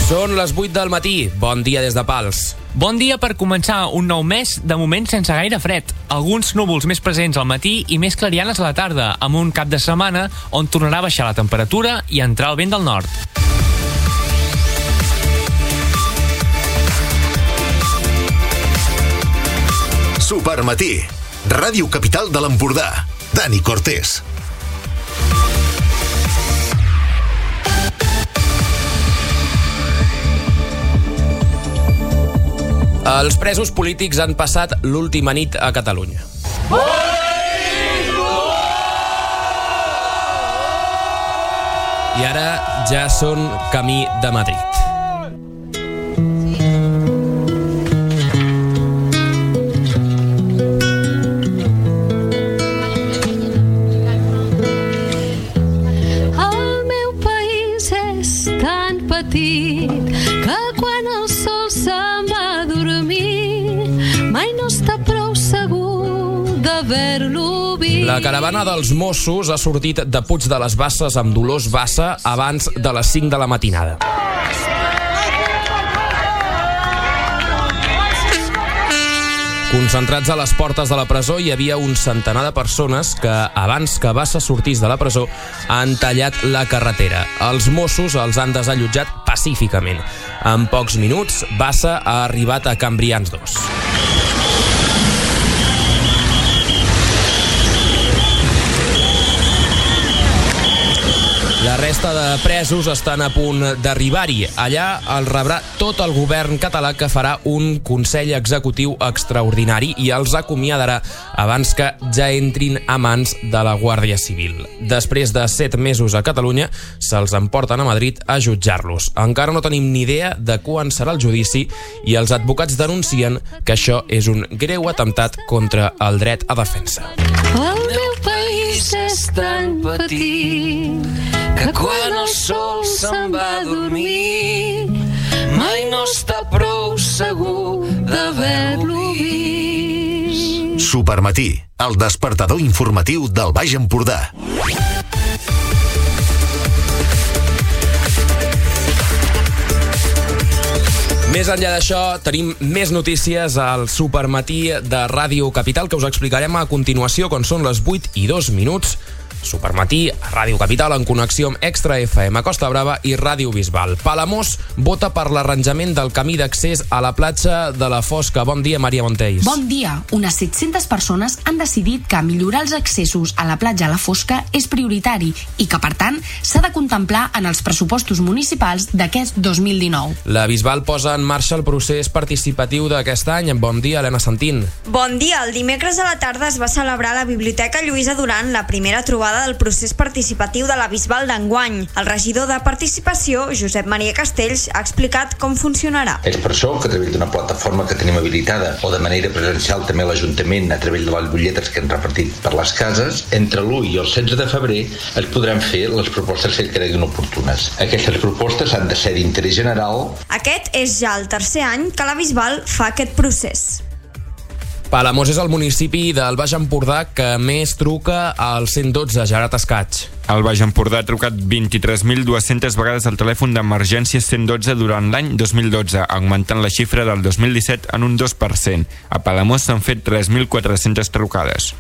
Són les 8 del matí. Bon dia des de Pals. Bon dia per començar un nou mes, de moment sense gaire fred. Alguns núvols més presents al matí i més clarianes a la tarda, amb un cap de setmana on tornarà a baixar la temperatura i entrar el vent del nord. Supermatí. Ràdio Capital de l'Empordà. Dani Cortés. Els presos polítics han passat l'última nit a Catalunya. I ara ja són camí de Madrid. El meu país és tan petit que quan el sol se'n va a dormir mai no està prou segur d'haver-lo vist. La caravana dels Mossos ha sortit de Puig de les Basses amb Dolors Bassa abans de les 5 de la matinada. Concentrats a les portes de la presó hi havia un centenar de persones que, abans que Bassa sortís de la presó, han tallat la carretera. Els Mossos els han desallotjat pacíficament. En pocs minuts, Bassa ha arribat a Can Brians 2. La resta de presos estan a punt d'arribar-hi. Allà el rebrà tot el govern català, que farà un Consell Executiu extraordinari i els acomiadarà abans que ja entrin a mans de la Guàrdia Civil. Després de 7 mesos a Catalunya, se'ls emporten a Madrid a jutjar-los. Encara no tenim ni idea de quan serà el judici i els advocats denuncien que això és un greu atemptat contra el dret a defensa. El meu país és tan petit que quan el sol se'n va a dormir mai no està prou segur d'haver-lo vist. Supermatí, el despertador informatiu del Baix Empordà. Més enllà d'això, tenim més notícies al Supermatí de Ràdio Capital que us explicarem a continuació, quan són les 8 i 2 minuts. Supermatí a Ràdio Capital en connexió amb Extra FM, Costa Brava i Ràdio Bisbal. Palamós vota per l'arranjament del camí d'accés a la platja de la Fosca. Bon dia, Maria Montells. Bon dia. Unes 700 persones han decidit que millorar els accessos a la platja a la Fosca és prioritari i que, per tant, s'ha de contemplar en els pressupostos municipals d'aquest 2019. La Bisbal posa en marxa el procés participatiu d'aquest any. Bon dia, Helena Santín. Bon dia. El dimecres a la tarda es va celebrar a la Biblioteca Lluïsa Duran la primera trobada del procés participatiu de la Bisbal d'enguany. El regidor de Participació, Josep Maria Castells, ha explicat com funcionarà. És per això que a través d'una plataforma que tenim habilitada o de manera presencial també a l'Ajuntament a través de les butlletes que hem repartit per les cases, entre l'1 i el 16 de febrer es podran fer les propostes que creguin oportunes. Aquestes propostes han de ser d'interès general. Aquest és ja el tercer any que la Bisbal fa aquest procés. Palamós és el municipi del Baix Empordà que més truca al 112, Gerard Escaig. El Baix Empordà ha trucat 23.200 vegades al telèfon d'emergència 112 durant l'any 2012, augmentant la xifra del 2017 en un 2%. A Palamós s'han fet 3.400 trucades.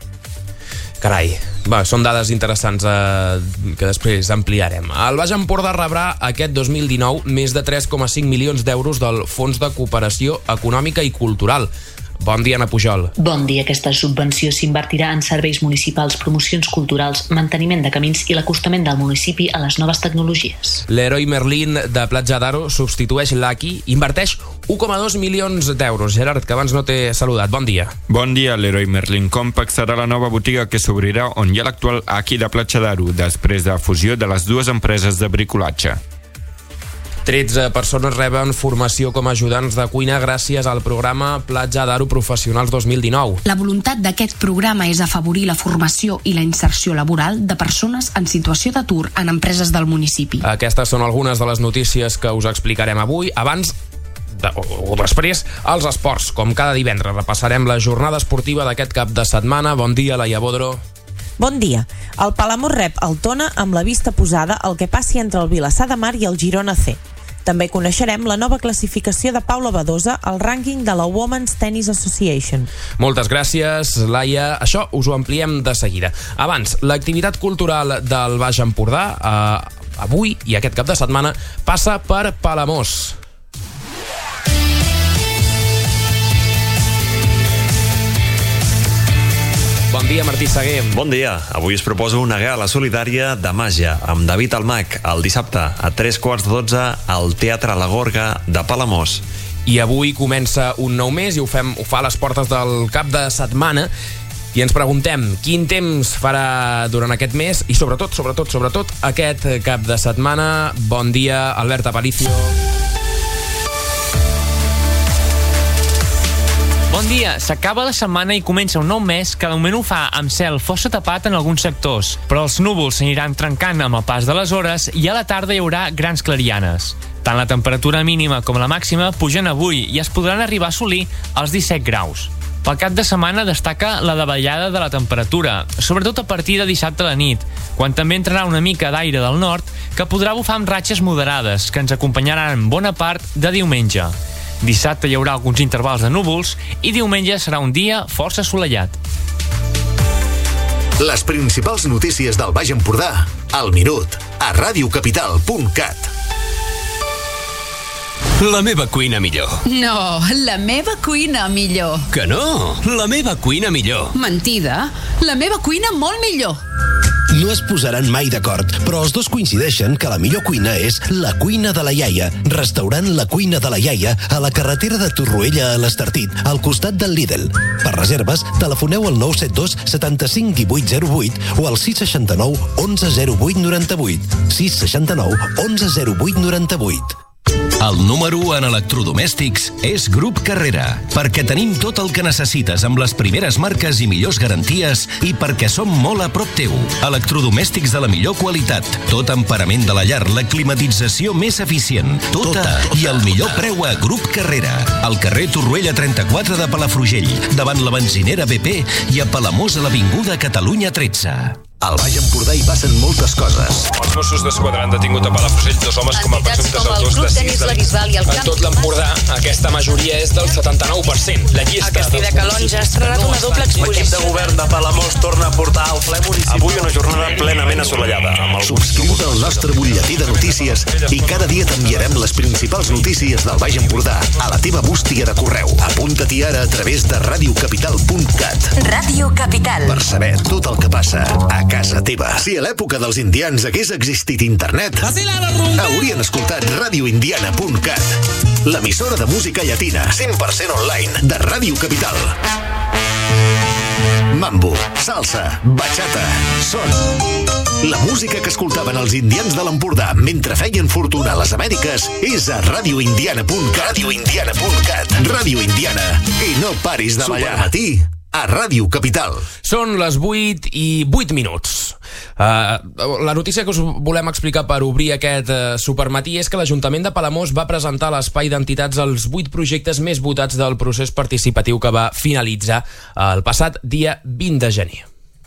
Carai, són dades interessants que després ampliarem. El Baix Empordà rebrà aquest 2019 més de 3,5 milions d'euros del Fons de Cooperació Econòmica i Cultural. Bon dia, Anna Pujol. Bon dia. Aquesta subvenció s'invertirà en serveis municipals, promocions culturals, manteniment de camins i l'acostament del municipi a les noves tecnologies. Leroy Merlin de Platja d'Aro substitueix l'Aki, inverteix 1,2 milions d'euros. Gerard, que abans no t'he saludat. Bon dia. Bon dia. Leroy Merlin Compact serà la nova botiga que s'obrirà on hi ha l'actual Aki de Platja d'Aro, després de fusió de les dues empreses de bricolatge. 13 persones reben formació com a ajudants de cuina gràcies al programa Platja d'Aro Professionals 2019. La voluntat d'aquest programa és afavorir la formació i la inserció laboral de persones en situació d'atur en empreses del municipi. Aquestes són algunes de les notícies que us explicarem avui. Abans o després, els esports. Com cada divendres, repassarem la jornada esportiva d'aquest cap de setmana. Bon dia, Laia Bodro. Bon dia. El Palamós rep el Tona amb la vista posada al que passi entre el Vilassar de Mar i el Girona C. També coneixerem la nova classificació de Paula Badosa al rànquing de la Women's Tennis Association. Moltes gràcies, Laia. Això us ho ampliem de seguida. Abans, l'activitat cultural del Baix Empordà avui i aquest cap de setmana passa per Palamós. Bon dia, Martí Seguer. Bon dia. Avui us proposo una gala solidària de màgia amb David Almach el dissabte a 3:15 al Teatre La Gorga de Palamós. I avui comença un nou mes i ho fa a les portes del cap de setmana i ens preguntem quin temps farà durant aquest mes i sobretot aquest cap de setmana. Bon dia, Albert Aparicio. Bon dia, s'acaba la setmana i comença un nou mes que de moment ho fa amb cel força tapat en alguns sectors, però els núvols s'aniran trencant amb el pas de les hores i a la tarda hi haurà grans clarianes. Tant la temperatura mínima com la màxima pugen avui i es podran arribar a assolir els 17 graus. Pel cap de setmana destaca la davallada de la temperatura, sobretot a partir de dissabte a la nit, quan també entrarà una mica d'aire del nord que podrà bufar amb ratxes moderades que ens acompanyaran bona part de diumenge. Dissabte hi haurà alguns intervals de núvols i diumenge serà un dia força assolellat. Les principals notícies del Baix Empordà al minut a radiocapital.cat. La meva cuina millor. No, la meva cuina millor. Que no? La meva cuina millor. Mentida. La meva cuina molt millor. No es posaran mai d'acord, però els dos coincideixen que la millor cuina és la cuina de la iaia, restaurant La Cuina de la Iaia a la carretera de Torroella a l'Estartit, al costat del Lidl. Per reserves, telefoneu al 972 75 18 08 o al 669 11 08 98. 669 11 08 98. El número 1 en electrodomèstics és Grup Carrera, perquè tenim tot el que necessites amb les primeres marques i millors garanties i perquè som molt a prop teu. Electrodomèstics de la millor qualitat, tot amb parament de la llar, la climatització més eficient, tota i el millor preu a Grup Carrera. Al carrer Torroella 34 de Palafrugell, davant la benzinera BP i a Palamós a l'avinguda Catalunya 13. Al Baix Empordà hi passen moltes coses. Els Mossos d'Esquadra han detingut a Palafrugell 2 homes com a presumptes autors de 6 delictes. En tot l'Empordà, aquesta majoria és del 79%. La llista... A Castell de Calonja ha estrenat una doble exposició. L'equip de govern de Palamós torna a portar al ple municipal. Avui una jornada plenament assolellada. Subscriu-te al nostre butlletí de notícies i cada dia t'enviarem les principals notícies del Baix Empordà a la teva bústia de correu. Apunta-t'hi ara a través de radiocapital.cat. Ràdio Capital. Per saber tot el que passa a casa teva. Si a l'època dels indians hagués existit internet, haurien escoltat radioindiana.cat, l'emissora de música llatina 100% online de Ràdio Capital. Mambo, salsa, bachata, son. La música que escoltaven els indians de l'Empordà mentre feien fortuna a les Amèriques és a radioindiana.cat. Ràdio Indiana. I no paris de ballar. Supermatí a Ràdio Capital. Són les 8 i 8 minuts. La notícia que us volem explicar per obrir aquest supermatí és que l'Ajuntament de Palamós va presentar a l'Espai d'Entitats els 8 projectes més votats del procés participatiu que va finalitzar el passat dia 20 de gener.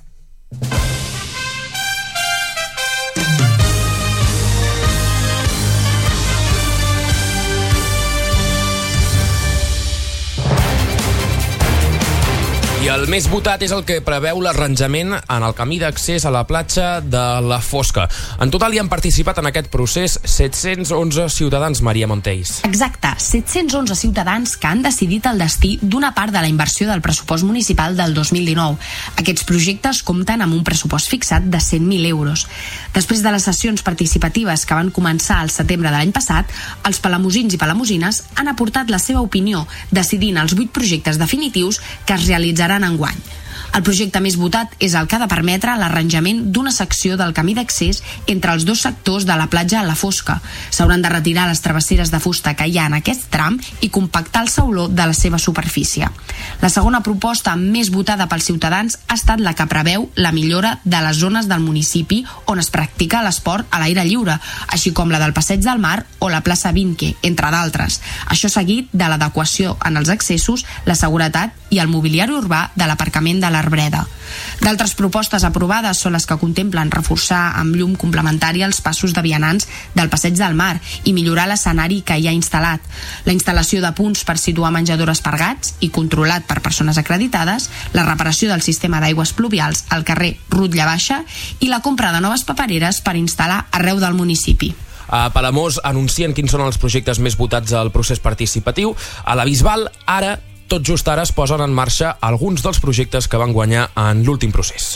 I el més votat és el que preveu l'arranjament en el camí d'accés a la platja de la Fosca. En total hi han participat en aquest procés 711 ciutadans, Maria Montells. Exacte, 711 ciutadans que han decidit el destí d'una part de la inversió del pressupost municipal del 2019. Aquests projectes compten amb un pressupost fixat de 100.000 euros. Després de les sessions participatives que van començar al setembre de l'any passat, els palamosins i palamosines han aportat la seva opinió, decidint els 8 projectes definitius que es realitzaran enguany. El projecte més votat és el que ha de permetre l'arranjament d'una secció del camí d'accés entre els dos sectors de la platja a la Fosca. S'hauran de retirar les travesseres de fusta que hi ha en aquest tram i compactar el sauló de la seva superfície. La segona proposta més votada pels ciutadans ha estat la que preveu la millora de les zones del municipi on es practica l'esport a l'aire lliure, així com la del Passeig del Mar o la plaça Vinque, entre d'altres. Això seguit de l'adequació en els accessos, la seguretat i el mobiliari urbà de l'aparcament de la l'Arbreda. D'altres propostes aprovades són les que contemplen reforçar amb llum complementària els passos de vianants del Passeig del Mar i millorar l'escenari que hi ha instal·lat, la instal·lació de punts per situar menjadores per gats i controlat per persones acreditades, la reparació del sistema d'aigües pluvials al carrer Rutlla Baixa i la compra de noves papereres per instal·lar arreu del municipi. A Palamós anuncien quins són els projectes més votats al procés participatiu. A la Bisbal, tot just ara es posen en marxa alguns dels projectes que van guanyar en l'últim procés.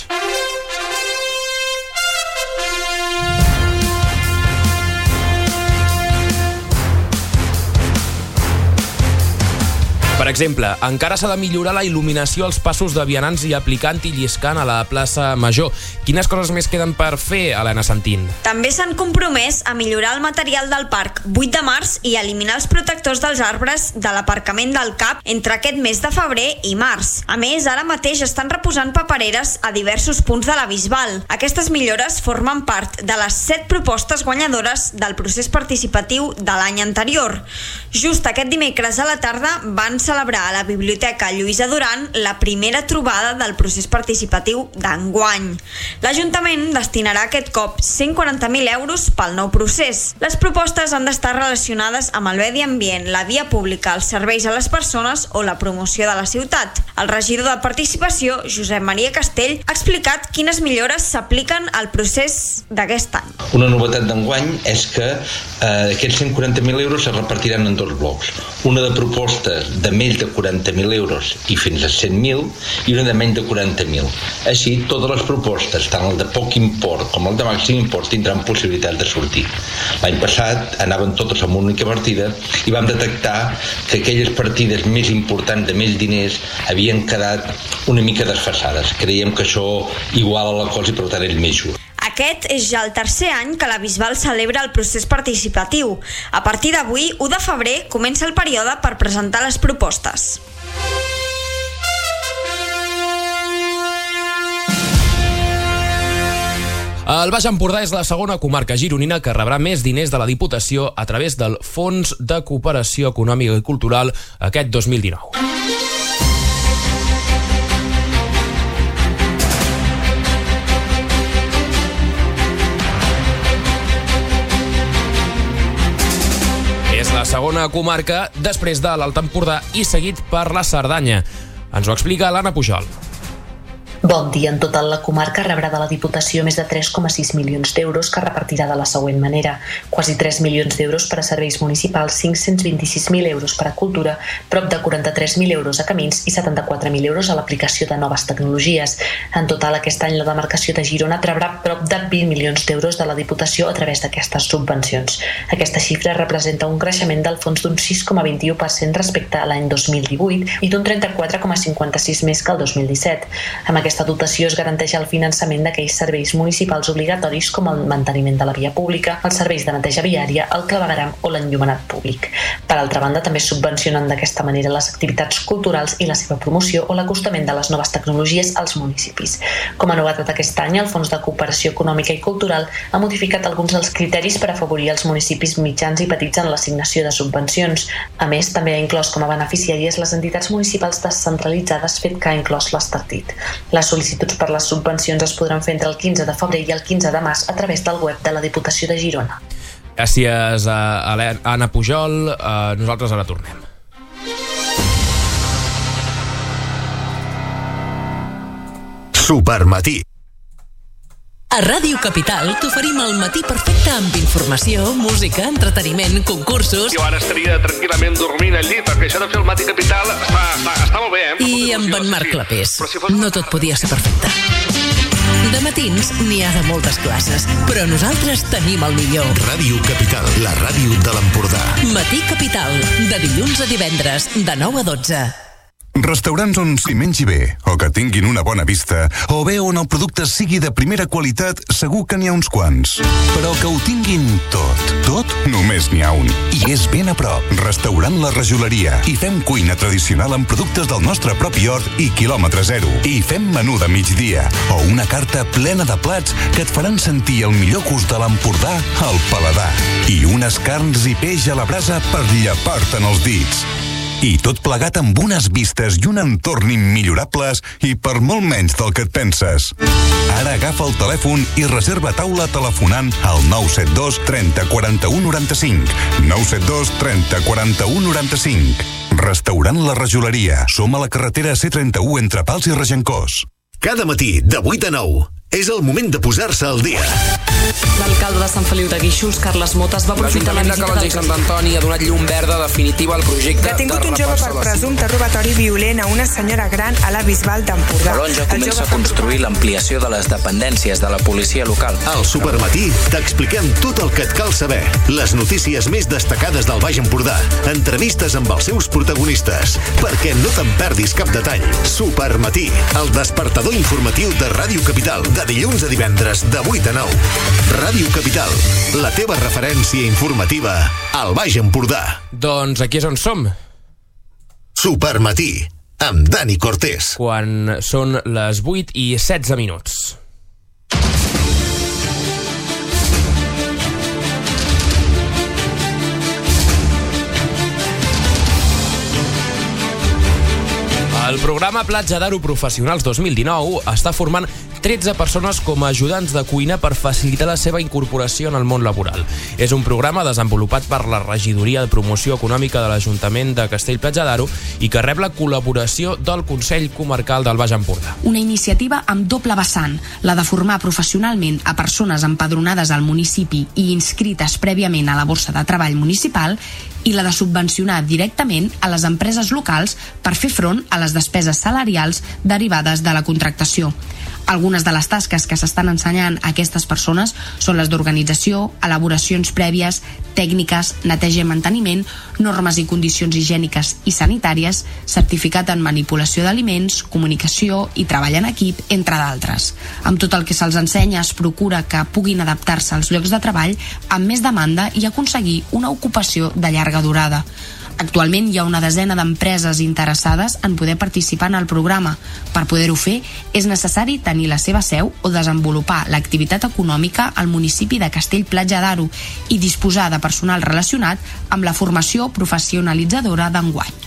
Per exemple, encara s'ha de millorar la il·luminació als passos de vianants i aplicant i lliscant a la plaça Major. Quines coses més queden per fer, Helena Santín? També s'han compromès a millorar el material del parc 8 de març i eliminar els protectors dels arbres de l'aparcament del CAP entre aquest mes de febrer i març. A més, ara mateix estan reposant papereres a diversos punts de la Bisbal. Aquestes millores formen part de les 7 propostes guanyadores del procés participatiu de l'any anterior. Just aquest dimecres a la tarda van celebrar a la Biblioteca Lluïsa Duran la primera trobada del procés participatiu d'enguany. L'Ajuntament destinarà aquest cop 140.000 euros pel nou procés. Les propostes han d'estar relacionades amb el medi ambient, la via pública, els serveis a les persones o la promoció de la ciutat. El regidor de Participació, Josep Maria Castell, ha explicat quines millores s'apliquen al procés d'aquest any. Una novetat d'enguany és que aquests 140.000 euros es repartiran en 2 blocs. Una de propostes de més de 40.000 euros i fins a 100.000 i una de menys de 40.000. Així, totes les propostes, tant el de poc import com el de màxim import, tindran possibilitat de sortir. L'any passat anaven totes amb una única partida i vam detectar que aquelles partides més importants de més diners havien quedat una mica desfasades. Creiem que això iguala la cosa i per tant és més just. Aquest és ja el tercer any que la Bisbal celebra el procés participatiu. A partir d'avui, 1 de febrer, comença el període per presentar les propostes. El Baix Empordà és la segona comarca gironina que rebrà més diners de la Diputació a través del Fons de Cooperació Econòmica i Cultural aquest 2019. És la segona comarca després de l'Alt Empordà i seguit per la Cerdanya. Ens ho explica l'Anna Pujol. Bon dia. En total, la comarca rebrà de la Diputació més de 3,6 milions d'euros que repartirà de la següent manera. Quasi 3 milions d'euros per a serveis municipals, 526.000 euros per a cultura, prop de 43.000 euros a camins i 74.000 euros a l'aplicació de noves tecnologies. En total, aquest any la demarcació de Girona rebrà prop de 20 milions d'euros de la Diputació a través d'aquestes subvencions. Aquesta xifra representa un creixement del fons d'un 6,21% respecte a l'any 2018 i d'un 34,56% més que el 2017. Amb aquesta dotació es garanteix el finançament d'aquells serveis municipals obligatoris com el manteniment de la via pública, els serveis de neteja viària, el clavegueram o l'enllumenat públic. Per altra banda, també subvencionen d'aquesta manera les activitats culturals i la seva promoció o l'acostament de les noves tecnologies als municipis. Com a novetat aquest any, el Fons de Cooperació Econòmica i Cultural ha modificat alguns dels criteris per afavorir els municipis mitjans i petits en l'assignació de subvencions. A més, també ha inclòs com a beneficiàries les entitats municipals descentralitzades, fet que ha inclòs l'Estartit. Les sol·licituds per les subvencions es podran fer entre el 15 de febrer i el 15 de març a través del web de la Diputació de Girona. Gràcies a Anna Pujol. Nosaltres ara tornem. Supermatí. A Ràdio Capital t'oferim el matí perfecte amb informació, música, entreteniment, concursos... Jo ara estaria tranquil·lament dormint al llit, perquè això de fer el matí Capital està molt bé, eh? I amb en Marc Clapés. No tot podia ser perfecte. De matins n'hi ha de moltes classes, però nosaltres tenim el millor. Ràdio Capital, la ràdio de l'Empordà. Matí Capital, de dilluns a divendres, de 9 a 12. Restaurants on s'hi mengi bé, o que tinguin una bona vista, o bé on el producte sigui de primera qualitat, segur que n'hi ha uns quants. Però que ho tinguin tot, només n'hi ha un. I és ben a prop. Restaurant La Rajoleria. I fem cuina tradicional amb productes del nostre propi hort i quilòmetre zero. I fem menú de migdia, o una carta plena de plats que et faran sentir el millor gust de l'Empordà al paladar. I unes carns i peix a la brasa per llepar-te'n els dits. I tot plegat amb unes vistes i un entorn immillorables i per molt menys del que et penses. Ara agafa el telèfon i reserva taula telefonant al 972 30 41 95. 972 30 41 95. Restaurant La Rajoleria. Som a la carretera C31 entre Pals i Regencós. Cada matí, de 8 a 9, és el moment de posar-se al dia. L'alcalde de Sant Feliu de Guíxols, Carles Motes, va aprofitar la visita Calonge i Sant Antoni ha donat llum verda definitiva al projecte. Detingut un jove per presumpte robatori violent a una senyora gran a la Bisbal d'Empordà. Calonge comença a construir l'ampliació de les dependències de la policia local. Al Supermatí t'expliquem tot el que et cal saber. Les notícies més destacades del Baix Empordà. Entrevistes amb els seus protagonistes. Perquè no te'n perdis cap detall. Supermatí, el despertador informatiu de Ràdio Capital. De dilluns a divendres, de 8 a 9. Ràdio Capital, la teva referència informativa al Baix Empordà. Doncs aquí és on som. Supermatí, amb Dani Cortés. Quan són les 8 i 16 minuts. El programa Platja d'Aro Professionals 2019 està formant 13 persones com a ajudants de cuina per facilitar la seva incorporació en el món laboral. És un programa desenvolupat per la Regidoria de Promoció Econòmica de l'Ajuntament de Castell-Platja d'Aro i que rep la col·laboració del Consell Comarcal del Baix Empordà. Una iniciativa amb doble vessant, la de formar professionalment a persones empadronades al municipi i inscrites prèviament a la Borsa de Treball Municipal i la de subvencionar directament a les empreses locals per fer front a les despeses salarials derivades de la contractació. Algunes de les tasques que s'estan ensenyant a aquestes persones són les d'organització, elaboracions prèvies, tècniques, neteja i manteniment, normes i condicions higièniques i sanitàries, certificat en manipulació d'aliments, comunicació i treball en equip, entre d'altres. Amb tot el que se'ls ensenya es procura que puguin adaptar-se als llocs de treball amb més demanda i aconseguir una ocupació de llarga durada. Actualment hi ha una desena d'empreses interessades en poder participar en el programa. Per poder-ho fer, és necessari tenir la seva seu o desenvolupar l'activitat econòmica al municipi de Castell-Platja d'Aro i disposar de personal relacionat amb la formació professionalitzadora d'enguany.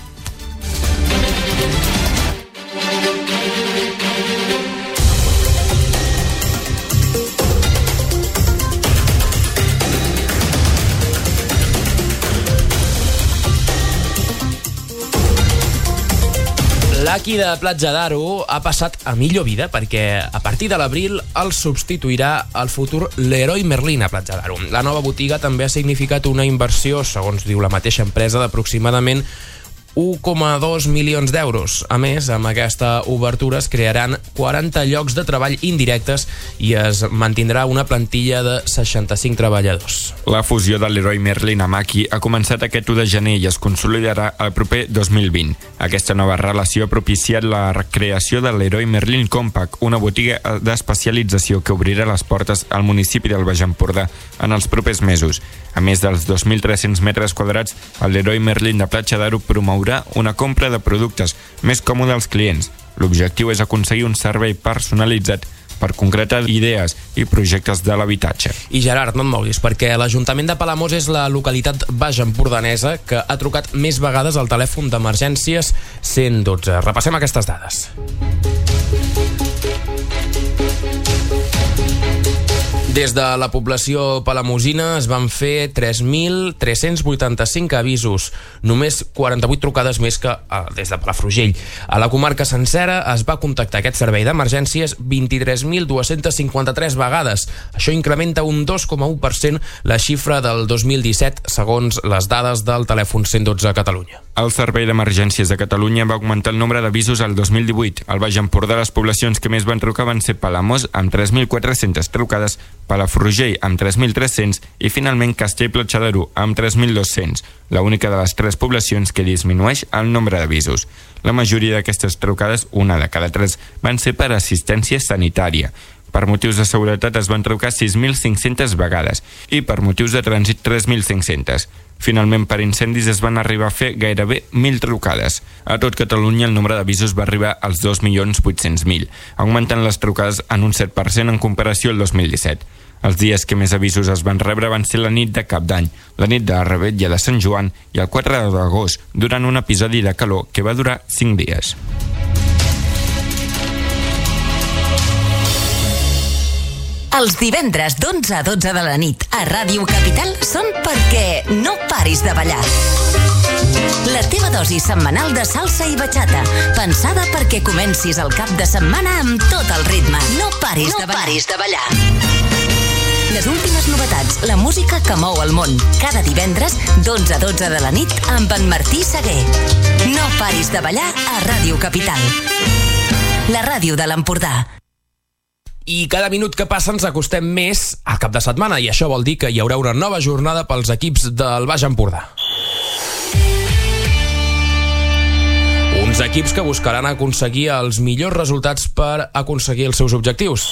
L'Aki de Platja d'Aro ha passat a millor vida perquè a partir de l'abril el substituirà el futur Leroy Merlin a Platja d'Aro. La nova botiga també ha significat una inversió, segons diu la mateixa empresa, d'aproximadament 1,2 milions d'euros. A més, amb aquesta obertura es crearan 40 llocs de treball indirectes i es mantindrà una plantilla de 65 treballadors. La fusió de Leroy Merlin amb Aki ha començat aquest 1 de gener i es consolidarà el proper 2020. Aquesta nova relació ha propiciat la creació de Leroy Merlin Compact, una botiga d'especialització que obrirà les portes al municipi del Baix Empordà en els propers mesos. A més dels 2.300 metres quadrats, el Leroy Merlin de Platja d'Aro promourà una compra de productes més còmode als clients. L'objectiu és aconseguir un servei personalitzat per concretar idees i projectes de l'habitatge. I Gerard, no et moguis, perquè l'Ajuntament de Palamós és la localitat baix empordanesa que ha trucat més vegades al telèfon d'emergències 112. Repassem aquestes dades. Des de la població palamosina es van fer 3.385 avisos, només 48 trucades més que des de Palafrugell. A la comarca sencera es va contactar aquest servei d'emergències 23.253 vegades. Això incrementa un 2,1% la xifra del 2017, segons les dades del telèfon 112 a Catalunya. El Servei d'Emergències de Catalunya va augmentar el nombre d'avisos al 2018. Al Baix Empordà, les poblacions que més van trucar van ser Palamós, amb 3.400 trucades, Palafrugell, amb 3.300 i finalment Castell-Platja d'Aro, amb 3.200, la única de les 3 poblacions que disminueix el nombre d'avisos. La majoria d'aquestes trucades, una de cada 3, van ser per assistència sanitària. Per motius de seguretat es van trucar 6.500 vegades i per motius de trànsit 3.500. Finalment, per incendis es van arribar a fer gairebé 1.000 trucades. A tot Catalunya el nombre d'avisos va arribar als 2.800.000, augmentant les trucades en un 7% en comparació al 2017. Els dies que més avisos es van rebre van ser la nit de Cap d'Any, la nit de la Revetlla de Sant Joan i el 4 d'agost, durant un episodi de calor que va durar 5 dies. Els divendres d'11 a 12 de la nit a Ràdio Capital són perquè no paris de ballar. La teva dosi setmanal de salsa i bachata, pensada perquè comencis el cap de setmana amb tot el ritme. No paris de ballar. Les últimes novetats, la música que mou el món. Cada divendres, d'11 a 12 de la nit, amb en Martí Seguer. No paris de ballar a Ràdio Capital. La ràdio de l'Empordà. I cada minut que passa ens acostem més al cap de setmana, i això vol dir que hi haurà una nova jornada pels equips del Baix Empordà. Uns equips que buscaran aconseguir els millors resultats per aconseguir els seus objectius.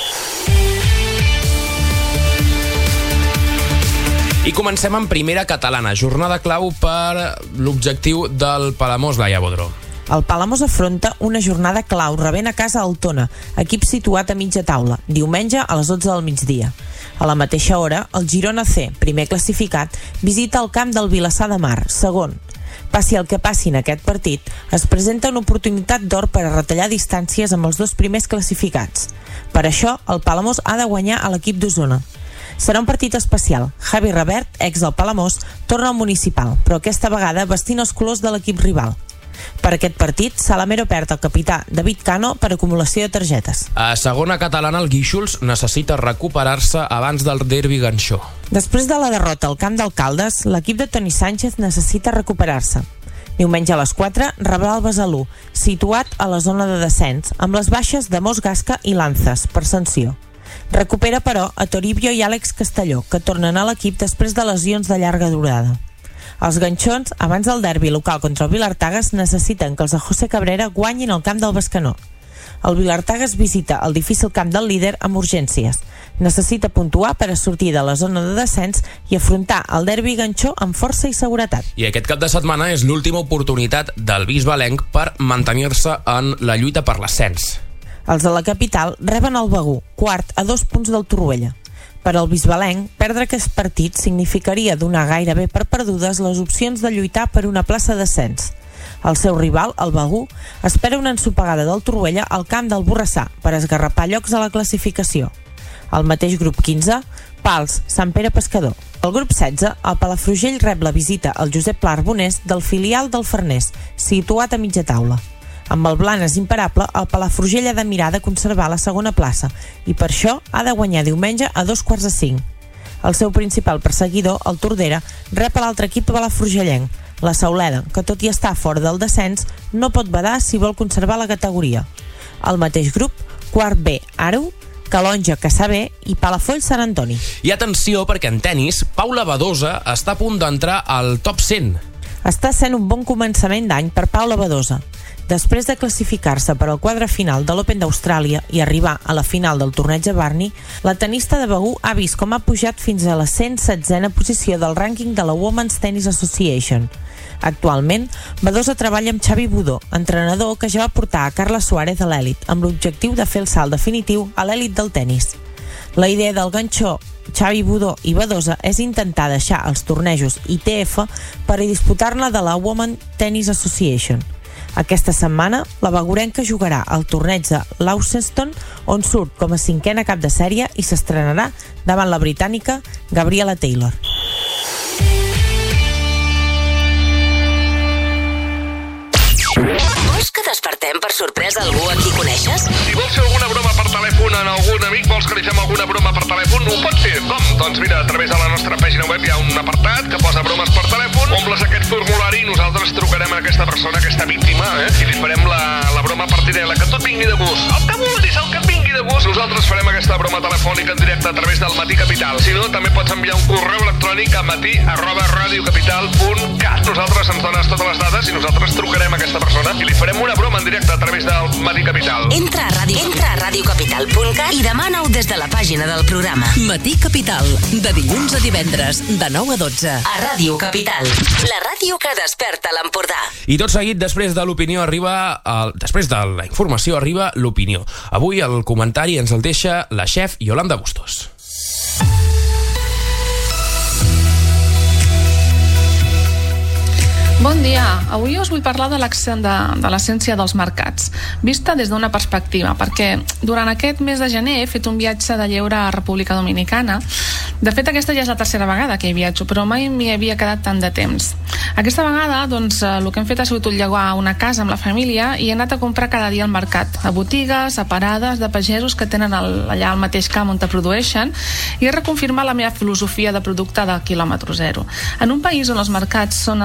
I comencem en primera catalana, jornada clau per l'objectiu del Palamós Laia Bodró. El Palamós afronta una jornada clau rebent a casa el Tona, equip situat a mitja taula, diumenge a les 12 del migdia. A la mateixa hora, el Girona C, primer classificat, visita el camp del Vilassar de Mar, segon. Passi el que passi en aquest partit, es presenta una oportunitat d'or per a retallar distàncies amb els dos primers classificats. Per això, el Palamós ha de guanyar a l'equip d'Osona. Serà un partit especial. Javi Revert, ex del Palamós, torna al municipal, però aquesta vegada vestint els colors de l'equip rival. Per aquest partit, Salamero perd el capità David Cano per acumulació de targetes. A segona catalana, el Guíxols necessita recuperar-se abans del derbi ganxó. Després de la derrota al camp d'Alcaldes, l'equip de Toni Sánchez necessita recuperar-se. Diumenge a les 4 rebrà el Besalú, situat a la zona de descens, amb les baixes de Mos Gasca i Lanzas, per sanció. Recupera, però, a Toribio i Àlex Castelló, que tornen a l'equip després de lesions de llarga durada. Els ganxons, abans del derbi local contra el Vilartagas, necessiten que els de José Cabrera guanyin el camp del Bescanó. El Vilartagas visita el difícil camp del líder amb urgències. Necessita puntuar per a sortir de la zona de descens i afrontar el derbi ganxó amb força i seguretat. I aquest cap de setmana és l'última oportunitat del bisbalenc per mantenir-se en la lluita per l'ascens. Els de la capital reben el Begú, quart a 2 punts del Torroella. Per al bisbalenc, perdre aquest partit significaria donar gairebé per perdudes les opcions de lluitar per una plaça d'ascens. El seu rival, el Begú, espera una ensopegada del Torroella al camp del Borrassà per esgarrapar llocs a la classificació. Al mateix grup 15, Pals, Sant Pere Pescador. Al grup 16, el Palafrugell rep la visita al Josep Pla Arbonès del filial del Farners, situat a mitja taula. Amb el Blanes imparable, el Palafrugell ha de mirar de conservar la segona plaça i per això ha de guanyar diumenge a 4:45. El seu principal perseguidor, el Tordera, rep a l'altre equip palafrugellenc, la Sauleda, que tot i estar fora del descens, no pot badar si vol conservar la categoria. Al mateix grup, quart B, Aru, Calonja, Caçà B i Palafolls, Sant Antoni. I atenció, perquè en tennis, Paula Badosa està a punt d'entrar al top 100. Està sent un bon començament d'any per Paula Badosa. Després de classificar-se per al quadre final de l'Open d'Austràlia i arribar a la final del torneig a Barney, la tenista de Begú ha vist com ha pujat fins a la 116a posició del rànquing de la Women's Tennis Association. Actualment, Badosa treballa amb Xavi Budó, entrenador que ja va portar a Carla Suárez a l'èlit, amb l'objectiu de fer el salt definitiu a l'èlit del tennis. La idea del ganxó Xavi Budó i Badosa és intentar deixar els tornejos ITF per a disputar-ne de la Women's Tennis Association. Aquesta setmana, la begurenca jugarà al torneig de Launceston, on surt com a 5è cap de sèrie i s'estrenarà davant la britànica Gabriela Taylor. Vols que despertem per sorpresa algú a qui coneixes? Si vols fer alguna broma per telèfon en algun amic, vols que li fem alguna broma per telèfon, ho pots fer. Com? Doncs mira, a través de la nostra pàgina web hi ha un apartat que posa bromes per telèfon, omples aquest formulari i nosaltres trucarem a aquesta persona, aquesta víctima, i li farem la broma per diré-la, que tot vingui de gust. El que vulguis, el que vingui de gust. Nosaltres farem aquesta broma telefònica en directe a través del Matí Capital. Si no, també pots enviar un correu electrònic a matí@radiocapital.cat. Nosaltres ens dones totes les dades i nosaltres trucarem a aquesta persona i li farem una broma en directe a través del Matí Capital. Entra a radiocapital.cat i demana-ho des de la pàgina del programa. Matí Capital, de dilluns a divendres, de 9 a 12. A Ràdio Capital, la ràdio que desperta l'Empordà. I tot seguit, després de l'opinió després de la informació arriba l'opinió. Avui el comentari ens el deixa la xef Yolanda Bustos. Bon dia. Avui us vull parlar de l'essència dels mercats, vista des d'una perspectiva, perquè durant aquest mes de gener he fet un viatge de lleure a República Dominicana. De fet, aquesta ja és la tercera vegada que hi viatjo, però mai m'hi havia quedat tant de temps. Aquesta vegada, doncs, el que hem fet ha sigut llogar una casa amb la família i he anat a comprar cada dia al mercat, a botigues, a parades de pagesos que tenen allà al mateix camp on te produeixen, i he reconfirmat la meva filosofia de producte de quilòmetre zero. En un país on els mercats són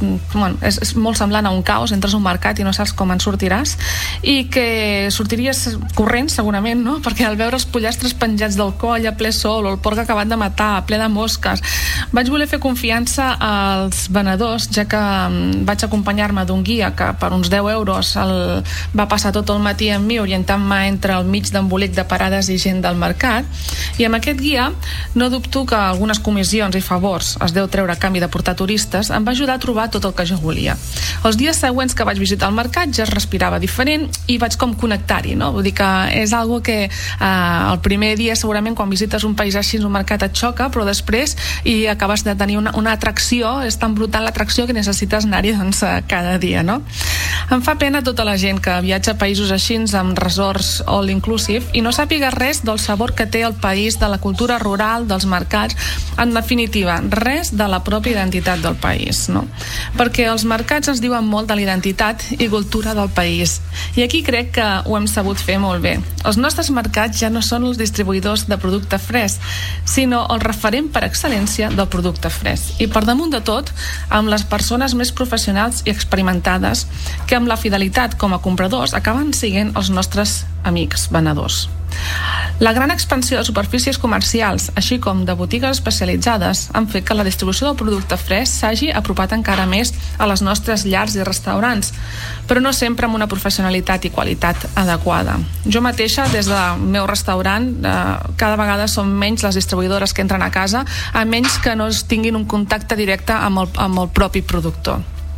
és molt semblant a un caos, entres a un mercat i no saps com en sortiràs, i que sortiries corrents segurament, no? Perquè al veure els pollastres penjats del coll a ple sol o el porc acabat de matar, ple de mosques, vaig voler fer confiança als venedors, ja que vaig acompanyar-me d'un guia que per uns 10 euros va passar tot el matí amb mi orientant-me entre el mig d'embolic de parades i gent del mercat, i amb aquest guia no dubto que algunes comissions i favors es deu treure a canvi de portar turistes, em va ajudar a trobar tot el que jo volia. Els dies següents que vaig visitar el mercat ja es respirava diferent i vaig com connectar-hi, no? Vull dir que és algo que el primer dia segurament quan visites un país així, un mercat et xoca, però després i acabes de tenir una atracció, és tan brutal l'atracció que necessites anar-hi cada dia, no? Em fa pena tota la gent que viatja a països així amb resorts all inclusive i no sàpiga res del sabor que té el país, de la cultura rural, dels mercats, en definitiva, res de la pròpia identitat del país, no? Perquè els mercats ens diuen molt de la identitat i cultura del país. I aquí crec que ho hem sabut fer molt bé. Els nostres mercats ja no són els distribuïdors de producte fresc, sinó el referent per excel·lència del producte fresc. I per damunt de tot, amb les persones més professionals i experimentades que amb la fidelitat com a compradors acaben sent els nostres amics venedors. La gran expansió de superfícies comercials, així com de botigues especialitzades, han fet que la distribució del producte fresc s'hagi apropat encara més a les nostres llars i restaurants, però no sempre amb una professionalitat i qualitat adequada. Jo mateixa, des del meu restaurant, cada vegada són menys les distribuïdores que entren a casa, a menys que no tinguin un contacte directe amb el propi productor.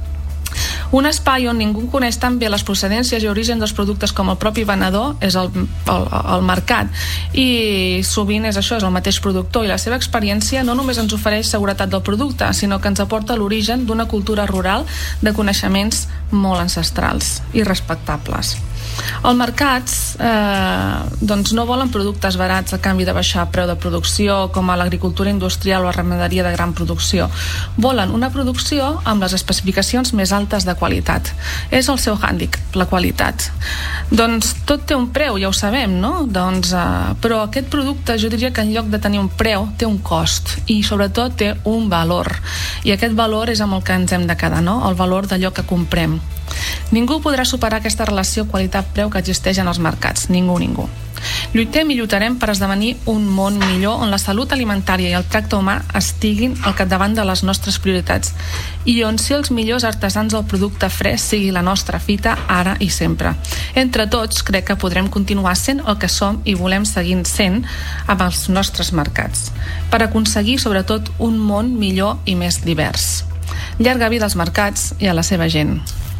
Un espai on ningú coneix tan bé les procedències i origen dels productes com el propi venedor és el mercat, i sovint és això, és el mateix productor, i la seva experiència no només ens ofereix seguretat del producte, sinó que ens aporta l'origen d'una cultura rural de coneixements molt ancestrals i respectables. Els mercats no volen productes barats a canvi de baixar el preu de producció, com a l'agricultura industrial o la ramaderia de gran producció. Volen una producció amb les especificacions més altes de qualitat. És el seu hàndicap, la qualitat. Doncs tot té un preu, ja ho sabem, no? Però aquest producte, jo diria que en lloc de tenir un preu, té un cost i sobretot té un valor. I aquest valor és amb el que ens hem de quedar, no? El valor d'allò que comprem. Ningú podrà superar aquesta relació qualitat-preu que existeix en els mercats. Ningú. Lluitem i lluitarem per esdevenir un món millor on la salut alimentària i el tracte humà estiguin al capdavant de les nostres prioritats i on ser els millors artesans del producte fresc sigui la nostra fita ara i sempre. Entre tots crec que podrem continuar sent el que som i volem seguir sent amb els nostres mercats per aconseguir sobretot un món millor i més divers. Llarga vida als mercats i a la seva gent.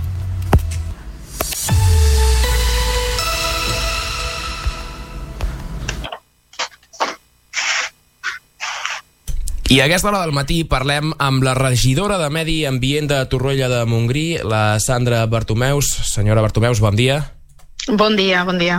I a aquesta hora del matí parlem amb la regidora de Medi Ambient de Torroella de Montgrí, la Sandra Bartomeus. Senyora Bartomeus, bon dia. Bon dia, bon dia.